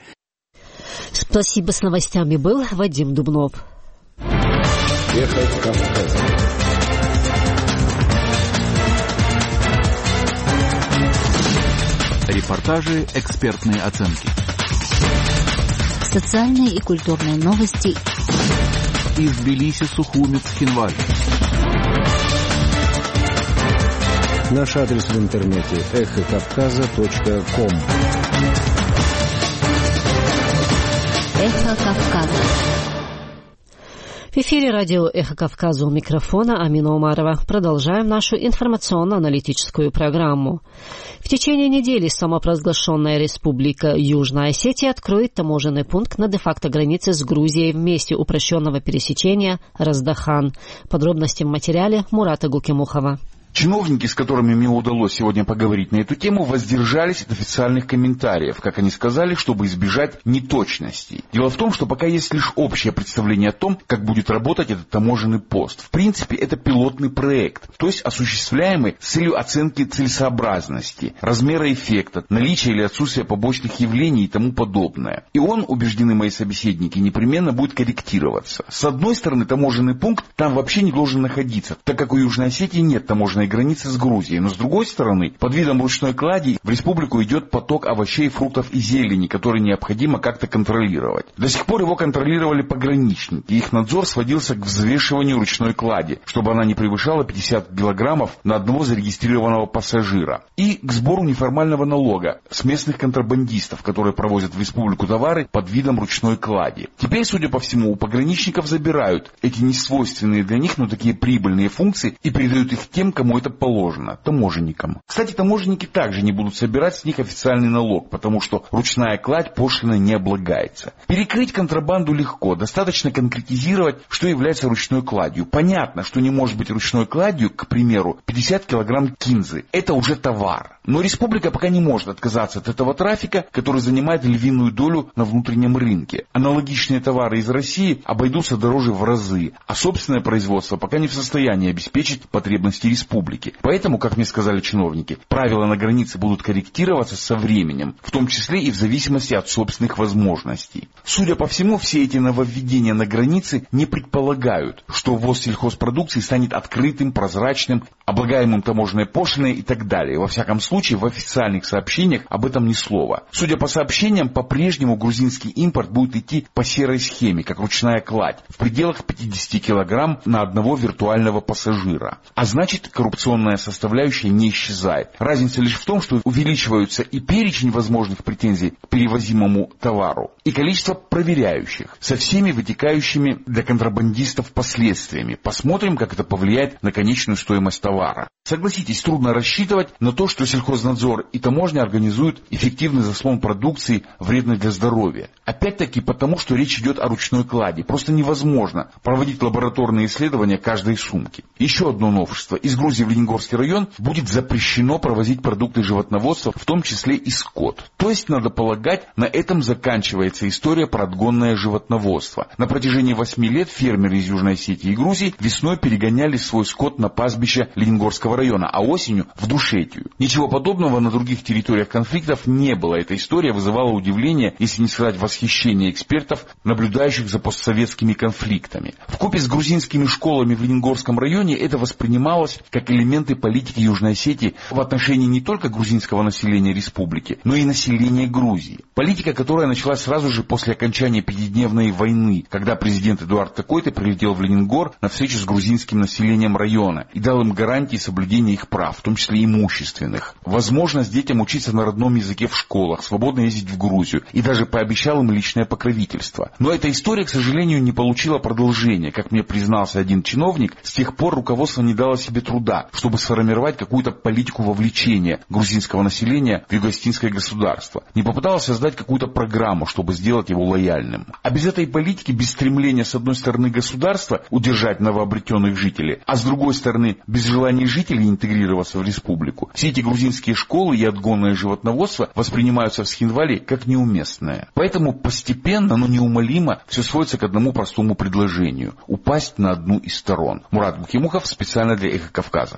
Спасибо, с новостями был Вадим Дубнов. Эхо Кавказа. Репортажи, экспертные оценки. Социальные и культурные новости. Из Тбилиси, Сухуми, Цхинвали. Наш адрес в интернете эхо кавказа точка ком. Эхо Кавказа. В эфире радио «Эхо Кавказа», у микрофона Амина Умарова. Продолжаем нашу информационно-аналитическую программу. В течение недели самопровозглашенная республика Южная Осетия откроет таможенный пункт на де-факто границе с Грузией в месте упрощенного пересечения Раздахан. Подробности в материале Мурата Гукимухова. Чиновники, с которыми мне удалось сегодня поговорить на эту тему, воздержались от официальных комментариев, как они сказали, чтобы избежать неточностей. Дело в том, что пока есть лишь общее представление о том, как будет работать этот таможенный пост. В принципе, это пилотный проект, то есть осуществляемый с целью оценки целесообразности, размера эффекта, наличия или отсутствия побочных явлений и тому подобное. И он, убеждены мои собеседники, непременно будет корректироваться. С одной стороны, таможенный пункт там вообще не должен находиться, так как у Южной Осетии нет таможенной границы с Грузией. Но с другой стороны, под видом ручной клади в республику идет поток овощей, фруктов и зелени, который необходимо как-то контролировать. До сих пор его контролировали пограничники. Их надзор сводился к взвешиванию ручной клади, чтобы она не превышала пятьдесят килограммов на одного зарегистрированного пассажира. И к сбору неформального налога с местных контрабандистов, которые провозят в республику товары под видом ручной клади. Теперь, судя по всему, у пограничников забирают эти несвойственные для них, но такие прибыльные функции и передают их тем, кому это положено, таможенникам. Кстати, таможенники также не будут собирать с них официальный налог, потому что ручная кладь пошлиной не облагается. Перекрыть контрабанду легко, достаточно конкретизировать, что является ручной кладью. Понятно, что не может быть ручной кладью, к примеру, пятьдесят килограмм кинзы. Это уже товар. Но республика пока не может отказаться от этого трафика, который занимает львиную долю на внутреннем рынке. Аналогичные товары из России обойдутся дороже в разы, а собственное производство пока не в состоянии обеспечить потребности республики. Поэтому, как мне сказали чиновники, правила на границе будут корректироваться со временем, в том числе и в зависимости от собственных возможностей. Судя по всему, все эти нововведения на границе не предполагают, что ввоз сельхозпродукции станет открытым, прозрачным, облагаемым таможенной пошлиной и так далее. Во всяком случае, в официальных сообщениях об этом ни слова. Судя по сообщениям, по-прежнему грузинский импорт будет идти по серой схеме, как ручная кладь, в пределах пятьдесят килограмм на одного виртуального пассажира. А значит, коррупционная составляющая не исчезает. Разница лишь в том, что увеличиваются и перечень возможных претензий к перевозимому товару, и количество проверяющих, со всеми вытекающими для контрабандистов последствиями. Посмотрим, как это повлияет на конечную стоимость товара. Согласитесь, трудно рассчитывать на то, что сельхознадзор и таможня организуют эффективный заслон продукции, вредной для здоровья. Опять-таки потому, что речь идет о ручной клади. Просто невозможно проводить лабораторные исследования каждой сумки. Еще одно новшество. Из Грузии в Лениногорский район будет запрещено провозить продукты животноводства, в том числе и скот. То есть, надо полагать, на этом заканчивается история про отгонное животноводство. На протяжении восьми лет фермеры из Южной Осетии и Грузии весной перегоняли свой скот на пастбище Лениногорского района, а осенью в Душетию. Ничего подобного на других территориях конфликтов не было. Эта история вызывала удивление, если не сказать восхищение экспертов, наблюдающих за постсоветскими конфликтами. Вкупе с грузинскими школами в Лениногорском районе это воспринималось как элементы политики Южной Осетии в отношении не только грузинского населения республики, но и населения Грузии. Политика, которая началась сразу же после окончания пятидневной войны, когда президент Эдуард Токойто прилетел в Ленингор на встречу с грузинским населением района и дал им гарантии соблюдения их прав, в том числе имущественных. Возможность детям учиться на родном языке в школах, свободно ездить в Грузию, и даже пообещал им личное покровительство. Но эта история, к сожалению, не получила продолжения. Как мне признался один чиновник, с тех пор руководство не дало себе труда, чтобы сформировать какую-то политику вовлечения грузинского населения в юго-осетинское государство. Не попыталось создать какую-то программу, чтобы сделать его лояльным. А без этой политики, без стремления с одной стороны государства удержать новообретенных жителей, а с другой стороны без желания жителей интегрироваться в республику, все эти грузинские школы и отгонное животноводство воспринимаются в Схинвале как неуместное. Поэтому постепенно, но неумолимо все сводится к одному простому предложению – упасть на одну из сторон. Мурат Гукимухов специально для «Эхо Кавказа».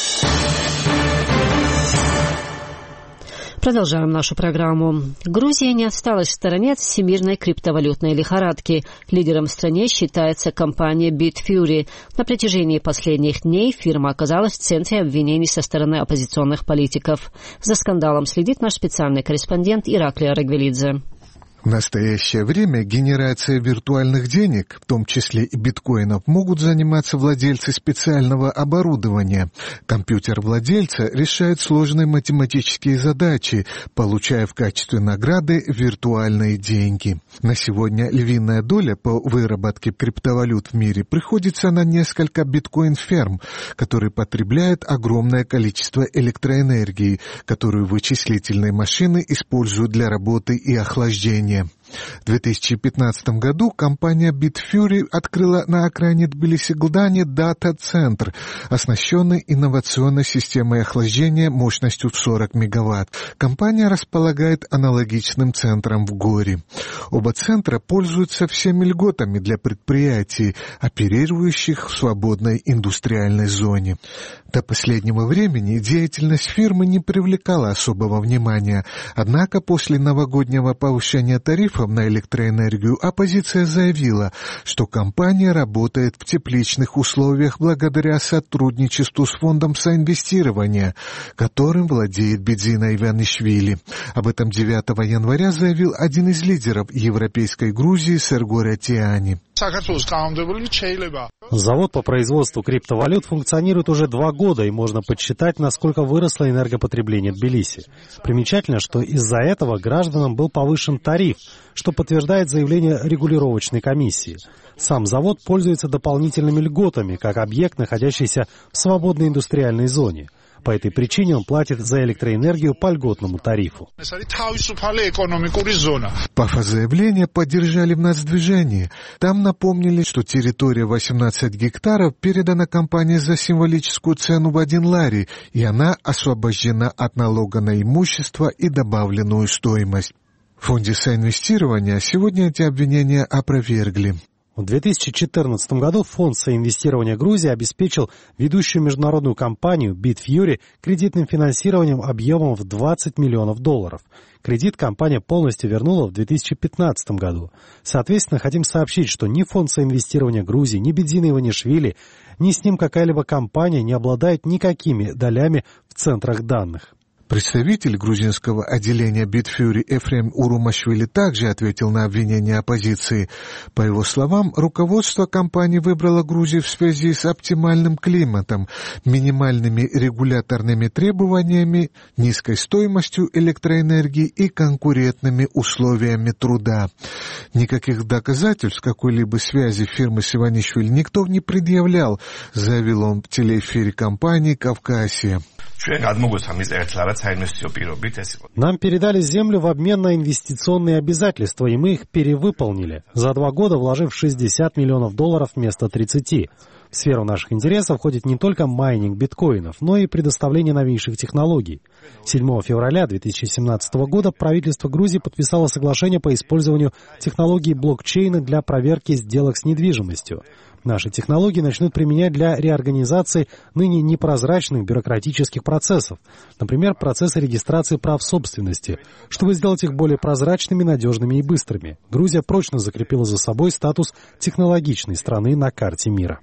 Продолжаем нашу программу. Грузия не осталась в стороне от всемирной криптовалютной лихорадки. Лидером в стране считается компания Bitfury. На протяжении последних дней фирма оказалась в центре обвинений со стороны оппозиционных политиков. За скандалом следит наш специальный корреспондент Ираклий Арагвелидзе. В настоящее время генерацией виртуальных денег, в том числе и биткоинов, могут заниматься владельцы специального оборудования. Компьютер владельца решает сложные математические задачи, получая в качестве награды виртуальные деньги. На сегодня львиная доля по выработке криптовалют в мире приходится на несколько биткоин-ферм, которые потребляют огромное количество электроэнергии, которую вычислительные машины используют для работы и охлаждения. В две тысячи пятнадцатом году компания Bitfury открыла на окраине Тбилиси-Гыльдане дата-центр, оснащенный инновационной системой охлаждения мощностью в сорок мегаватт. Компания располагает аналогичным центром в Гори. Оба центра пользуются всеми льготами для предприятий, оперирующих в свободной индустриальной зоне. До последнего времени деятельность фирмы не привлекала особого внимания, однако после новогоднего повышения тарифов на электроэнергию оппозиция заявила, что компания работает в тепличных условиях благодаря сотрудничеству с фондом соинвестирования, которым владеет Бедзина Иванишвили. Об этом девятого января заявил один из лидеров европейской Грузии Сергой Ратиани. Завод по производству криптовалют функционирует уже два года, и можно подсчитать, насколько выросло энергопотребление Тбилиси. Примечательно, что из-за этого гражданам был повышен тариф, что подтверждает заявление регулировочной комиссии. Сам завод пользуется дополнительными льготами, как объект, находящийся в свободной индустриальной зоне. По этой причине он платит за электроэнергию по льготному тарифу. Пафос заявления поддержали в нацдвижении. Там напомнили, что территория восемнадцать гектаров передана компании за символическую цену в один лари, и она освобождена от налога на имущество и добавленную стоимость. В фонде соинвестирования сегодня эти обвинения опровергли. В две тысячи четырнадцатом году фонд соинвестирования Грузии обеспечил ведущую международную компанию Bitfury кредитным финансированием объемом в двадцать миллионов долларов. Кредит компания полностью вернула в две тысячи пятнадцатом году. Соответственно, хотим сообщить, что ни фонд соинвестирования Грузии, ни Бедзина Иванишвили, ни с ним какая-либо компания не обладает никакими долями в центрах данных. Представитель грузинского отделения Bitfury Ефрем Урумашвили также ответил на обвинения оппозиции. По его словам, руководство компании выбрало Грузию в связи с оптимальным климатом, минимальными регуляторными требованиями, низкой стоимостью электроэнергии и конкурентными условиями труда. Никаких доказательств какой-либо связи фирмы с Иванишвили никто не предъявлял, заявил он в телеэфире компании «Кавказия». Нам передали землю в обмен на инвестиционные обязательства, и мы их перевыполнили, за два года вложив шестьдесят миллионов долларов вместо тридцати. В сферу наших интересов входит не только майнинг биткоинов, но и предоставление новейших технологий. седьмого февраля две тысячи семнадцатого года правительство Грузии подписало соглашение по использованию технологий блокчейна для проверки сделок с недвижимостью. Наши технологии начнут применять для реорганизации ныне непрозрачных бюрократических процессов, например, процессы регистрации прав собственности, чтобы сделать их более прозрачными, надежными и быстрыми. Грузия прочно закрепила за собой статус технологичной страны на карте мира.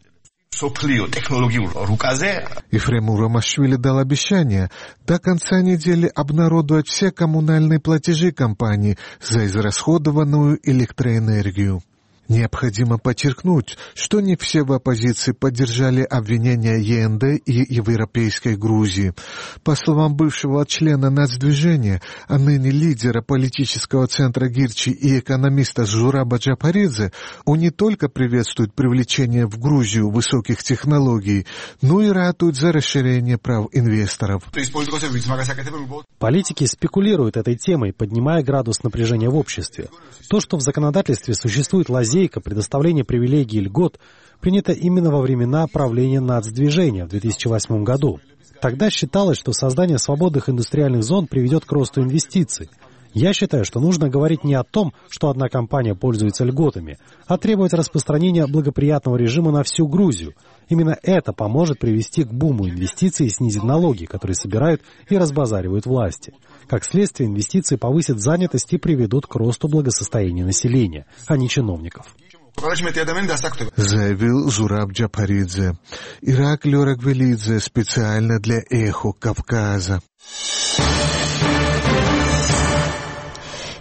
Ефрем Урумашвили дал обещание до конца недели обнародовать все коммунальные платежи компании за израсходованную электроэнергию. Необходимо подчеркнуть, что не все в оппозиции поддержали обвинения ЕНД и Европейской Грузии. По словам бывшего члена нацдвижения, а ныне лидера политического центра Гирчи и экономиста Зураба Джапаридзе, он не только приветствует привлечение в Грузию высоких технологий, но и ратует за расширение прав инвесторов. Политики спекулируют этой темой, поднимая градус напряжения в обществе. То, что в законодательстве существует лазейка предоставления привилегий и льгот, принято именно во времена правления нацдвижения в две тысячи восьмом году. Тогда считалось, что создание свободных индустриальных зон приведет к росту инвестиций. Я считаю, что нужно говорить не о том, что одна компания пользуется льготами, а требовать распространения благоприятного режима на всю Грузию. Именно это поможет привести к буму инвестиций и снизить налоги, которые собирают и разбазаривают власти. Как следствие, инвестиции повысят занятость и приведут к росту благосостояния населения, а не чиновников. Заявил Зураб Джапаридзе. Ираклий Ораквелидзе специально для «Эхо Кавказа».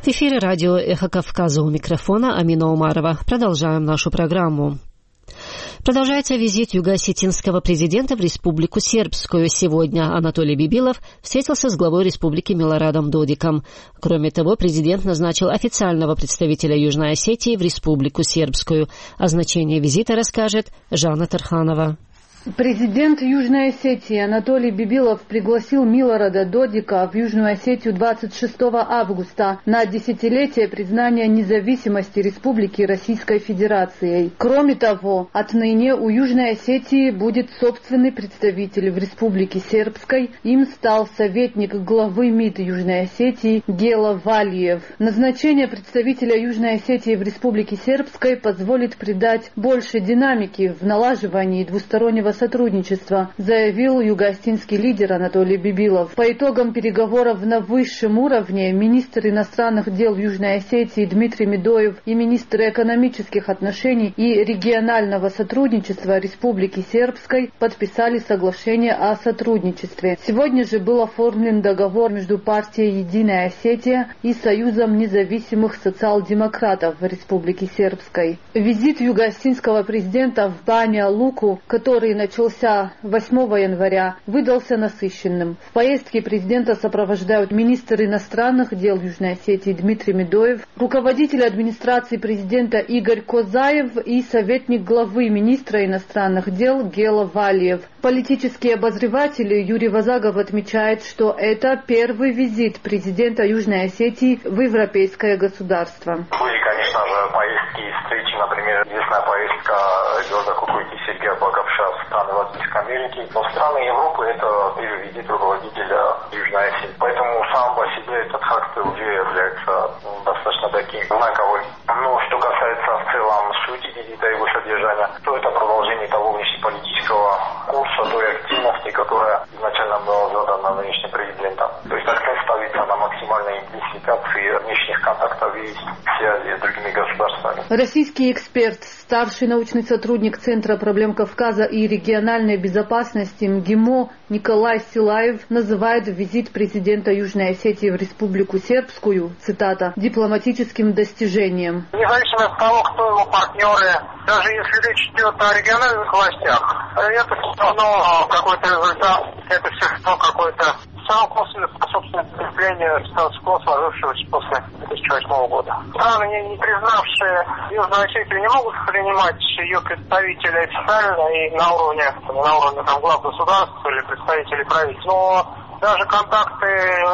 В эфире радио «Эхо Кавказа», у микрофона Амина Умарова. Продолжаем нашу программу. Продолжается визит юго-осетинского президента в Республику Сербскую. Сегодня Анатолий Бибилов встретился с главой республики Милорадом Додиком. Кроме того, президент назначил официального представителя Южной Осетии в Республику Сербскую. О значении визита расскажет Жанна Тарханова. Президент Южной Осетии Анатолий Бибилов пригласил Милорада Додика в Южную Осетию двадцать шестого августа на десятилетие признания независимости Республики Российской Федерацией. Кроме того, отныне у Южной Осетии будет собственный представитель в Республике Сербской. Им стал советник главы МИД Южной Осетии Гела Валиев. Назначение представителя Южной Осетии в Республике Сербской позволит придать больше динамики в налаживании двустороннего сотрудничества, заявил юго-осетинский лидер Анатолий Бибилов. По итогам переговоров на высшем уровне министр иностранных дел Южной Осетии Дмитрий Медоев и министр экономических отношений и регионального сотрудничества Республики Сербской подписали соглашение о сотрудничестве. Сегодня же был оформлен договор между партией «Единая Осетия» и Союзом независимых социал-демократов в Республике Сербской. Визит юго-осетинского президента в Баня-Луку, который начался восьмого января, выдался насыщенным. В поездке президента сопровождают министр иностранных дел Южной Осетии Дмитрий Медоев, руководитель администрации президента Игорь Козаев и советник главы министра иностранных дел Гела Валиев. Политический обозреватель Юрий Вазагов отмечает, что это первый визит президента Южной Осетии в европейское государство. Были, конечно же, поездки и встречи, например, известная поездка Георгия Кукуйки и Сергея Благовша в страны Латинской Америки. Но страны Европы – это первый визит руководителя Южной Осетии. Поэтому сам по себе этот факт уже является ну, достаточно таким знаковым. Но что касается в целом сути визита и его содержания, то это продолжение того внешнеполитического курса, той активности, которая изначально была задана нынешним президентом. То есть акцент ставится на максимальной интенсификации внешних контактов и связи с другими государствами. Российский эксперт, старший научный сотрудник Центра проблем Кавказа и региональной безопасности МГИМО Николай Силаев называет визит президента Южной Осетии в Республику Сербскую, цитата, дипломатическим достижением. Независимо от того, кто его партнеры, даже если речь идет о региональных властях, это все равно какой-то результат, это все равно какой-то самое косвенное способствует укреплению статус-кво, сложившегося после две тысячи восьмого года. Страны, не, не признавшие Южную Осетию, не могут принимать ее представителей официально и на уровне, на уровне там, глав государств или представителей правительства. Но даже контакты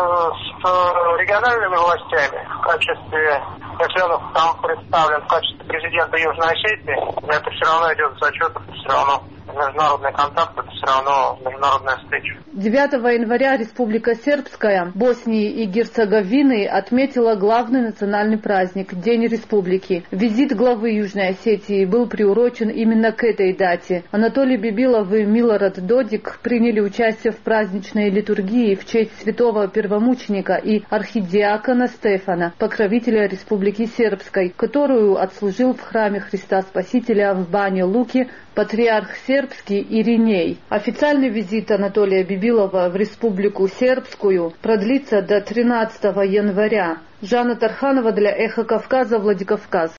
с региональными властями в качестве, если он там представлен в качестве президента Южной Осетии, это все равно идет зачет, это все равно международный контакт, это все равно международная встреча. девятого января Республика Сербская Боснии и Герцеговины отметила главный национальный праздник – День Республики. Визит главы Южной Осетии был приурочен именно к этой дате. Анатолий Бибилов и Милорад Додик приняли участие в праздничной литургии в честь святого первомученика и архидиакона Стефана, покровителя Республики Сербской, которую отслужил в храме Христа Спасителя в Бане-Луке патриарх сербский Ириней. Официальный визит Анатолия Бибилова в Республику Сербскую продлится до тринадцатого января. Жанна Тарханова для «Эхо Кавказа», Владикавказ.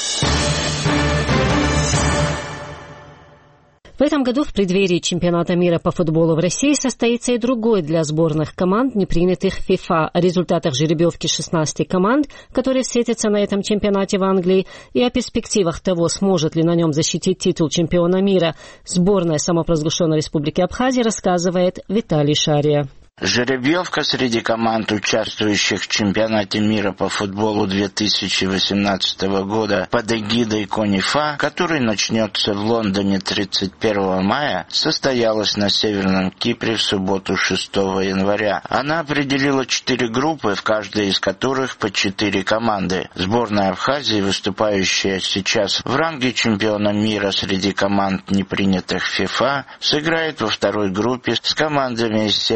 В этом году в преддверии чемпионата мира по футболу в России состоится и другой для сборных команд, не принятых в ФИФА, о результатах жеребьевки шестнадцати команд, которые встретятся на этом чемпионате в Англии, и о перспективах того, сможет ли на нем защитить титул чемпиона мира. Сборная самопровозглашенной Республики Абхазия рассказывает Виталий Шария. Жеребьевка среди команд, участвующих в чемпионате мира по футболу две тысячи восемнадцатого года под эгидой КОНИФА, который начнется в Лондоне тридцать первого мая, состоялась на Северном Кипре в субботу шестого января. Она определила четыре группы, в каждой из которых по четыре команды. Сборная Абхазии, выступающая сейчас в ранге чемпиона мира среди команд, не принятых в ФИФА, сыграет во второй группе с командами из Северного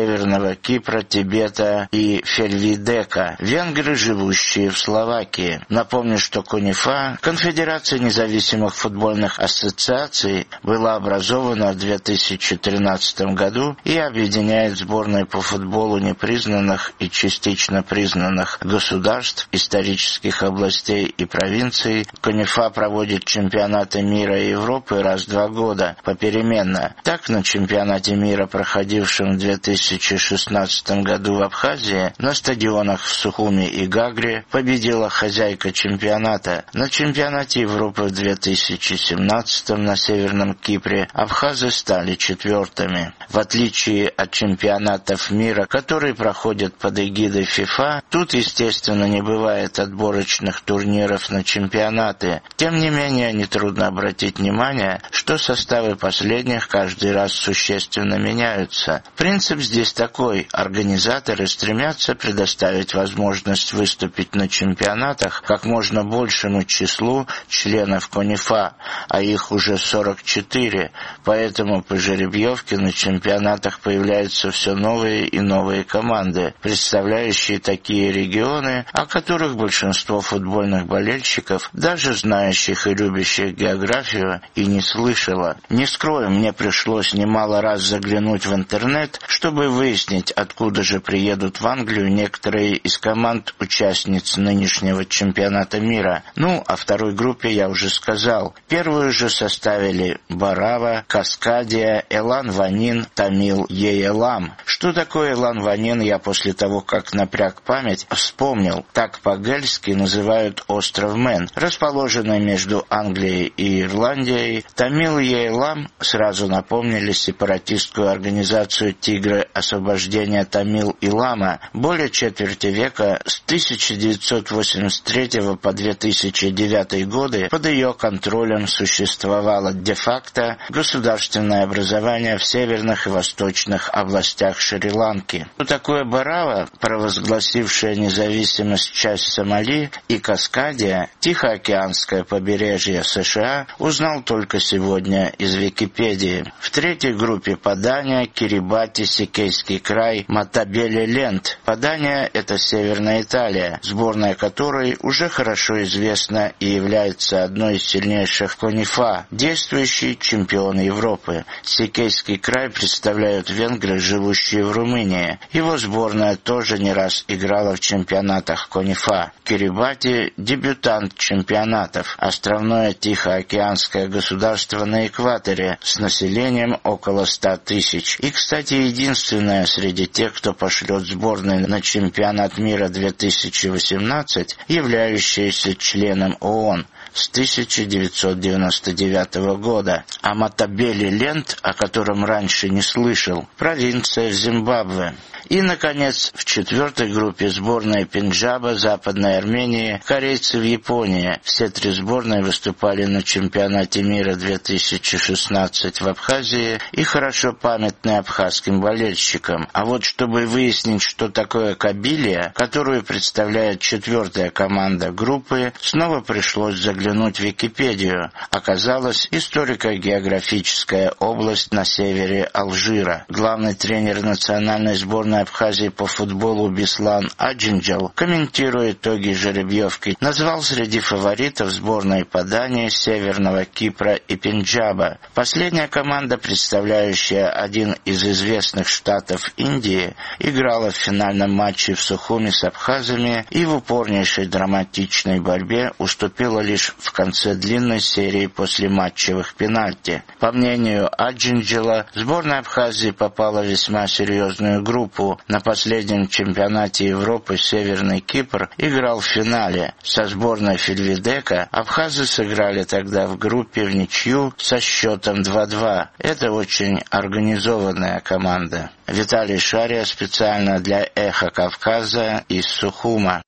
Северного Кипра, Тибета и Фельвидека, венгры, живущие в Словакии. Напомню, что КОНИФА, Конфедерация независимых футбольных ассоциаций, была образована в две тысячи тринадцатом году и объединяет сборные по футболу непризнанных и частично признанных государств, исторических областей и провинций. КОНИФА проводит чемпионаты мира и Европы раз в два года попеременно. Так, на чемпионате мира, проходившем в две тысячи шестнадцатом году в Абхазии, на стадионах в Сухуми и Гагре победила хозяйка чемпионата. На чемпионате Европы в две тысячи семнадцатом на Северном Кипре абхазы стали четвертыми. В отличие от чемпионатов мира, которые проходят под эгидой ФИФА, тут, естественно, не бывает отборочных турниров на чемпионаты. Тем не менее, нетрудно обратить внимание, что составы последних каждый раз существенно меняются. Принцип здесь такой: организаторы стремятся предоставить возможность выступить на чемпионатах как можно большему числу членов КОНИФА, а их уже сорок четыре, поэтому по жеребьевке на чемпионатах появляются все новые и новые команды, представляющие такие регионы, о которых большинство футбольных болельщиков, даже знающих и любящих географию, и не слышало. Не скрою, мне пришлось немало раз заглянуть в интернет, чтобы выяснить, откуда же приедут в Англию некоторые из команд-участниц нынешнего чемпионата мира. Ну, о второй группе я уже сказал. Первую же составили Барава, Каскадия, Элан Ванин, Тамил Еелам. Что такое Элан Ванин, я после того, как напряг память, вспомнил. Так по-гельски называют остров Мэн, расположенный между Англией и Ирландией. Тамил Еелам сразу напомнили сепаратистскую организацию «Тигры освобождения Тамил-Илама». Более четверти века, с тысяча девятьсот восемьдесят третьего по две тысячи девятый годы, под ее контролем существовало де-факто государственное образование в северных и восточных областях Шри-Ланки. Что такое Барава, провозгласившая независимость часть Сомали, и Каскадия, Тихоокеанское побережье США, узнал только сегодня из Википедии. В третьей группе Падания, Кирибати, Сикейский край, Матабеле-Ленд. Падания — это Северная Италия, сборная которой уже хорошо известна и является одной из сильнейших КОНИФА, действующий чемпион Европы. Сикейский край представляют венгры, живущие в Румынии. Его сборная тоже не раз играла в чемпионатах КОНИФА. Кирибати — дебютант чемпионатов, островное тихоокеанское государство на экваторе с населением около ста тысяч. И, кстати, единственное среди тех, кто пошлет сборной на чемпионат мира две тысячи восемнадцать, являющаяся членом ООН с тысяча девятьсот девяносто девятого года. А Матабеле-Ленд, о котором раньше не слышал, провинция в Зимбабве. И, наконец, в четвертой группе сборная Пенджаба, Западной Армении, корейцы в Японии. Все три сборные выступали на чемпионате мира две тысячи шестнадцать в Абхазии и хорошо памятны абхазским болельщикам. А вот чтобы выяснить, что такое Кабилия, которую представляет четвертая команда группы, снова пришлось заглянуть в Википедию. Оказалось, историко-географическая область на севере Алжира. Главный тренер национальной сборной Абхазии по футболу Беслан Аджинджал, комментируя итоги жеребьевки, назвал среди фаворитов сборной Падания, Северного Кипра и Пенджаба. Последняя команда, представляющая один из известных штатов Индии, играла в финальном матче в Сухуми с абхазами и в упорнейшей драматичной борьбе уступила лишь в конце длинной серии после матчевых пенальти. По мнению Аджинджала, сборная Абхазии попала в весьма серьезную группу. На последнем чемпионате Европы Северный Кипр играл в финале. Со сборной Фельвидека абхазы сыграли тогда в группе в ничью со счетом два-два. Это очень организованная команда. Виталий Шария специально для «Эхо Кавказа» из Сухума.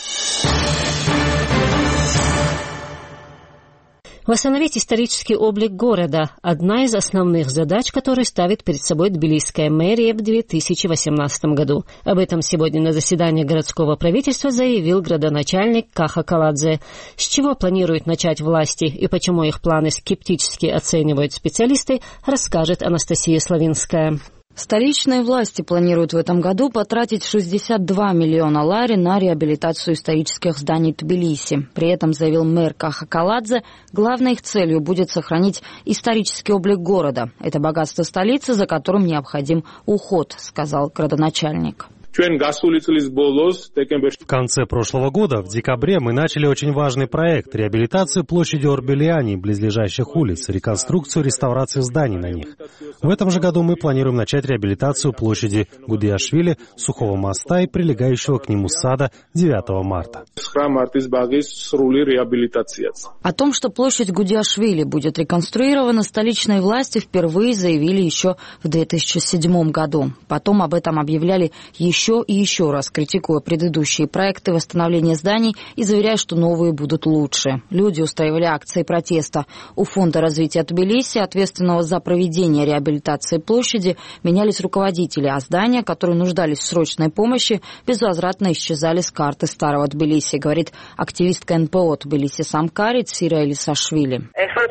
Восстановить исторический облик города – одна из основных задач, которые ставит перед собой тбилисская мэрия в две тысячи восемнадцатом году. Об этом сегодня на заседании городского правительства заявил градоначальник Каха Каладзе. С чего планируют начать власти и почему их планы скептически оценивают специалисты, расскажет Анастасия Славинская. Столичные власти планируют в этом году потратить шестьдесят два миллиона лари на реабилитацию исторических зданий Тбилиси. При этом, заявил мэр Каха Каладзе, главной их целью будет сохранить исторический облик города. Это богатство столицы, за которым необходим уход, сказал градоначальник. В конце прошлого года, в декабре, мы начали очень важный проект – реабилитацию площади Орбелиани и близлежащих улиц, реконструкцию и реставрацию зданий на них. В этом же году мы планируем начать реабилитацию площади Гудиашвили, Сухого моста и прилегающего к нему сада девятого марта. О том, что площадь Гудиашвили будет реконструирована, столичные власти впервые заявили еще в две тысячи седьмом году. Потом об этом объявляли еще Еще и еще раз, критикуя предыдущие проекты восстановления зданий и заверяя, что новые будут лучше. Люди устраивали акции протеста. У Фонда развития Тбилиси, ответственного за проведение реабилитации площади, менялись руководители, а здания, которые нуждались в срочной помощи, безвозвратно исчезали с карты старого Тбилиси, говорит активистка эн пэ о Тбилиси Самкари Цира Элисашвили.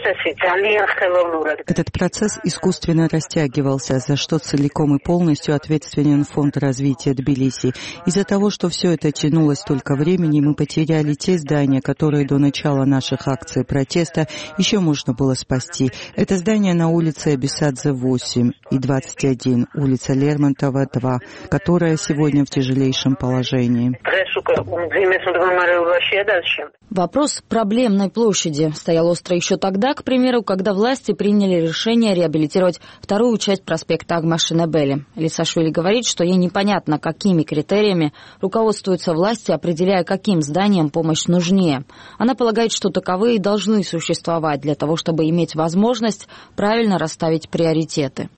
Этот процесс искусственно растягивался, за что целиком и полностью ответственен Фонд развития Тбилиси. Из-за того, что все это тянулось столько времени, мы потеряли те здания, которые до начала наших акций протеста еще можно было спасти. Это здание на улице Абисадзе восемь и двадцать один, улица Лермонтова два, которая сегодня в тяжелейшем положении. Вопрос проблемной площади стоял остро еще тогда, к примеру, когда власти приняли решение реабилитировать вторую часть проспекта Агмашинебели. Элисашвили говорит, что ей непонятно, какими критериями руководствуются власти, определяя, каким зданиям помощь нужнее. Она полагает, что таковые должны существовать для того, чтобы иметь возможность правильно расставить приоритеты.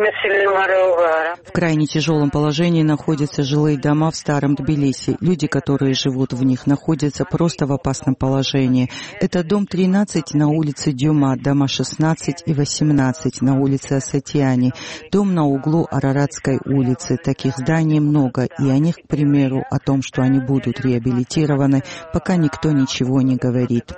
В крайне тяжелом положении находятся жилые дома в старом Тбилиси. Люди, которые живут в них, находятся просто в опасном положении. Это дом тринадцать на улице Дюма, дома шестнадцать и восемнадцать на улице Асатьяни, дом на углу Араратской улицы. Таких зданий много, и о них, к примеру, о том, что они будут реабилитированы, пока никто ничего не говорит.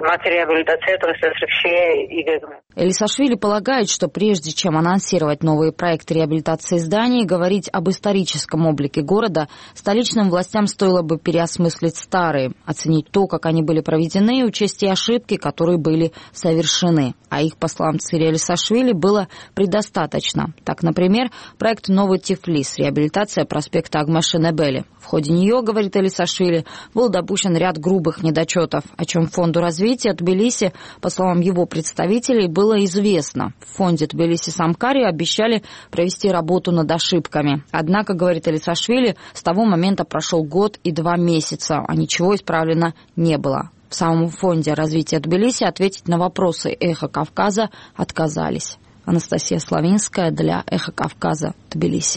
Элисашвили полагает, что прежде чем анонсировать новые проекты реабилитации зданий, говорить об историческом облике города, столичным властям стоило бы переосмыслить старые, оценить то, как они были проведены, и учесть те ошибки, которые были совершены. А их, по словам Цири Элисашвили, было предостаточно. Так, например, проект «Новый Тифлис», реабилитация проспекта Агмашинебели. В ходе нее, говорит Элисашвили, был допущен ряд грубых недочетов, о чем Фонду развития Тбилиси, по словам его представителей, было известно. В Фонде Тбилиси Самкари обещали провести работу над ошибками. Однако, говорит Элисашвили, с того момента прошел год и два месяца, а ничего исправлено не было. В самом Фонде развития Тбилиси ответить на вопросы «Эхо Кавказа» отказались. Анастасия Славинская для «Эхо Кавказа», Тбилиси.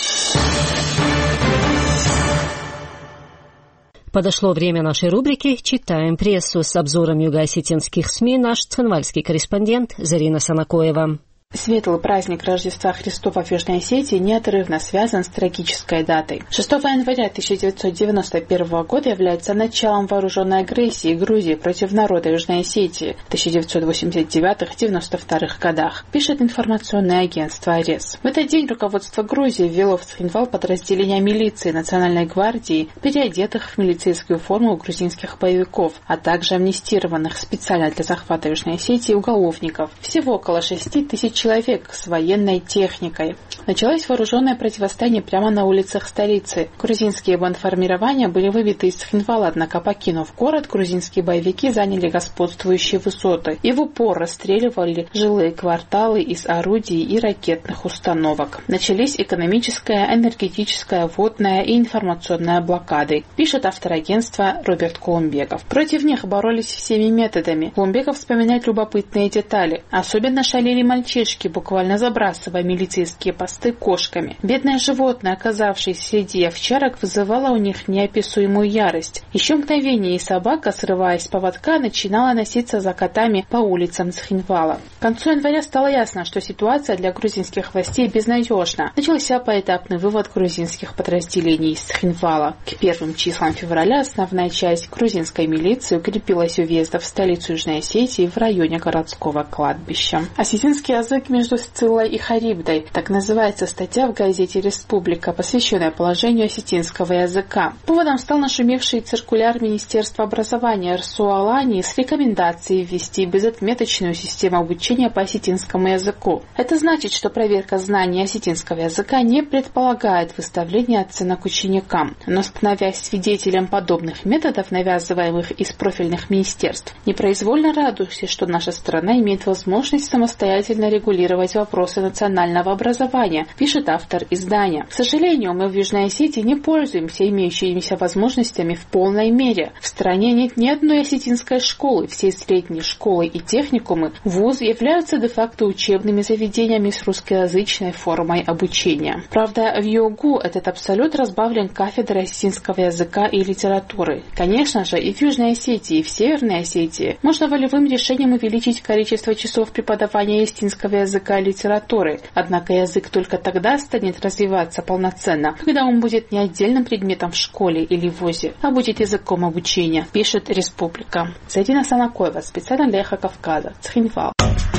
Подошло время нашей рубрики «Читаем прессу». С обзором юго-осетинских СМИ наш цхинвальский корреспондент Зарина Санакоева. Светлый праздник Рождества Христова в Южной Осетии неотрывно связан с трагической датой. шестого января тысяча девятьсот девяносто первого года является началом вооруженной агрессии Грузии против народа Южной Осетии в тысяча девятьсот восемьдесят девятом — девяносто втором годах, пишет информационное агентство АРЕС. В этот день руководство Грузии ввело в Цхинвал подразделения милиции Национальной гвардии, переодетых в милицейскую форму грузинских боевиков, а также амнистированных специально для захвата Южной Осетии уголовников. Всего около шести тысяч человек с военной техникой. Началось вооруженное противостояние прямо на улицах столицы. Грузинские бандформирования были выбиты из Цхинвала, однако, покинув город, грузинские боевики заняли господствующие высоты и в упор расстреливали жилые кварталы из орудий и ракетных установок. Начались экономическая, энергетическая, водная и информационная блокады, пишет автор агентства Роберт Кулумбеков. Против них боролись всеми методами. Кулумбеков вспоминает любопытные детали. Особенно шалили мальчишки, буквально забрасывая милицейские посты кошками. Бедное животное, оказавшееся среди овчарок, вызывало у них неописуемую ярость. Еще мгновение, и собака, срываясь с поводка, начинала носиться за котами по улицам Цхинвала. К концу января стало ясно, что ситуация для грузинских властей безнадежна. Начался поэтапный вывод грузинских подразделений из Цхинвала. К первым числам февраля основная часть грузинской милиции укрепилась у въезда в столицу Южной Осетии в районе городского кладбища. Осетинский язык язык между Сциллой и Харибдой. Так называется статья в газете «Республика», посвященная положению осетинского языка. Поводом стал нашумевший циркуляр Министерства образования Рсуалани с рекомендацией ввести безотметочную систему обучения по осетинскому языку. Это значит, что проверка знаний осетинского языка не предполагает выставление оценок ученикам. Но, становясь свидетелем подобных методов, навязываемых из профильных министерств, непроизвольно радуешься, что наша страна имеет возможность самостоятельно регулировать вопросы национального образования, пишет автор издания. К сожалению, мы в Южной Осетии не пользуемся имеющимися возможностями в полной мере. В стране нет ни одной осетинской школы, все средние школы и техникумы, вузы являются де-факто учебными заведениями с русскоязычной формой обучения. Правда, в ЮОГУ этот абсолют разбавлен кафедрой осетинского языка и литературы. Конечно же, и в Южной Осетии, и в Северной Осетии можно волевым решением увеличить количество часов преподавания осетинского языка и литературы. Однако язык только тогда станет развиваться полноценно, когда он будет не отдельным предметом в школе или вузе, а будет языком обучения, пишет «Республика». Зарина Санакоева, специально для «Эхо Кавказа», Цхинвал.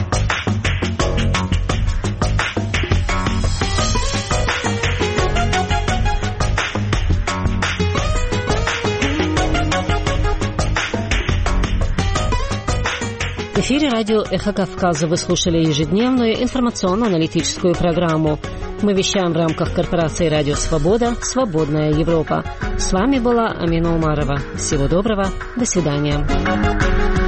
В эфире радио «Эхо Кавказа» вы слушали ежедневную информационно-аналитическую программу. Мы вещаем в рамках корпорации «Радио Свобода. Свободная Европа». С вами была Амина Умарова. Всего доброго. До свидания.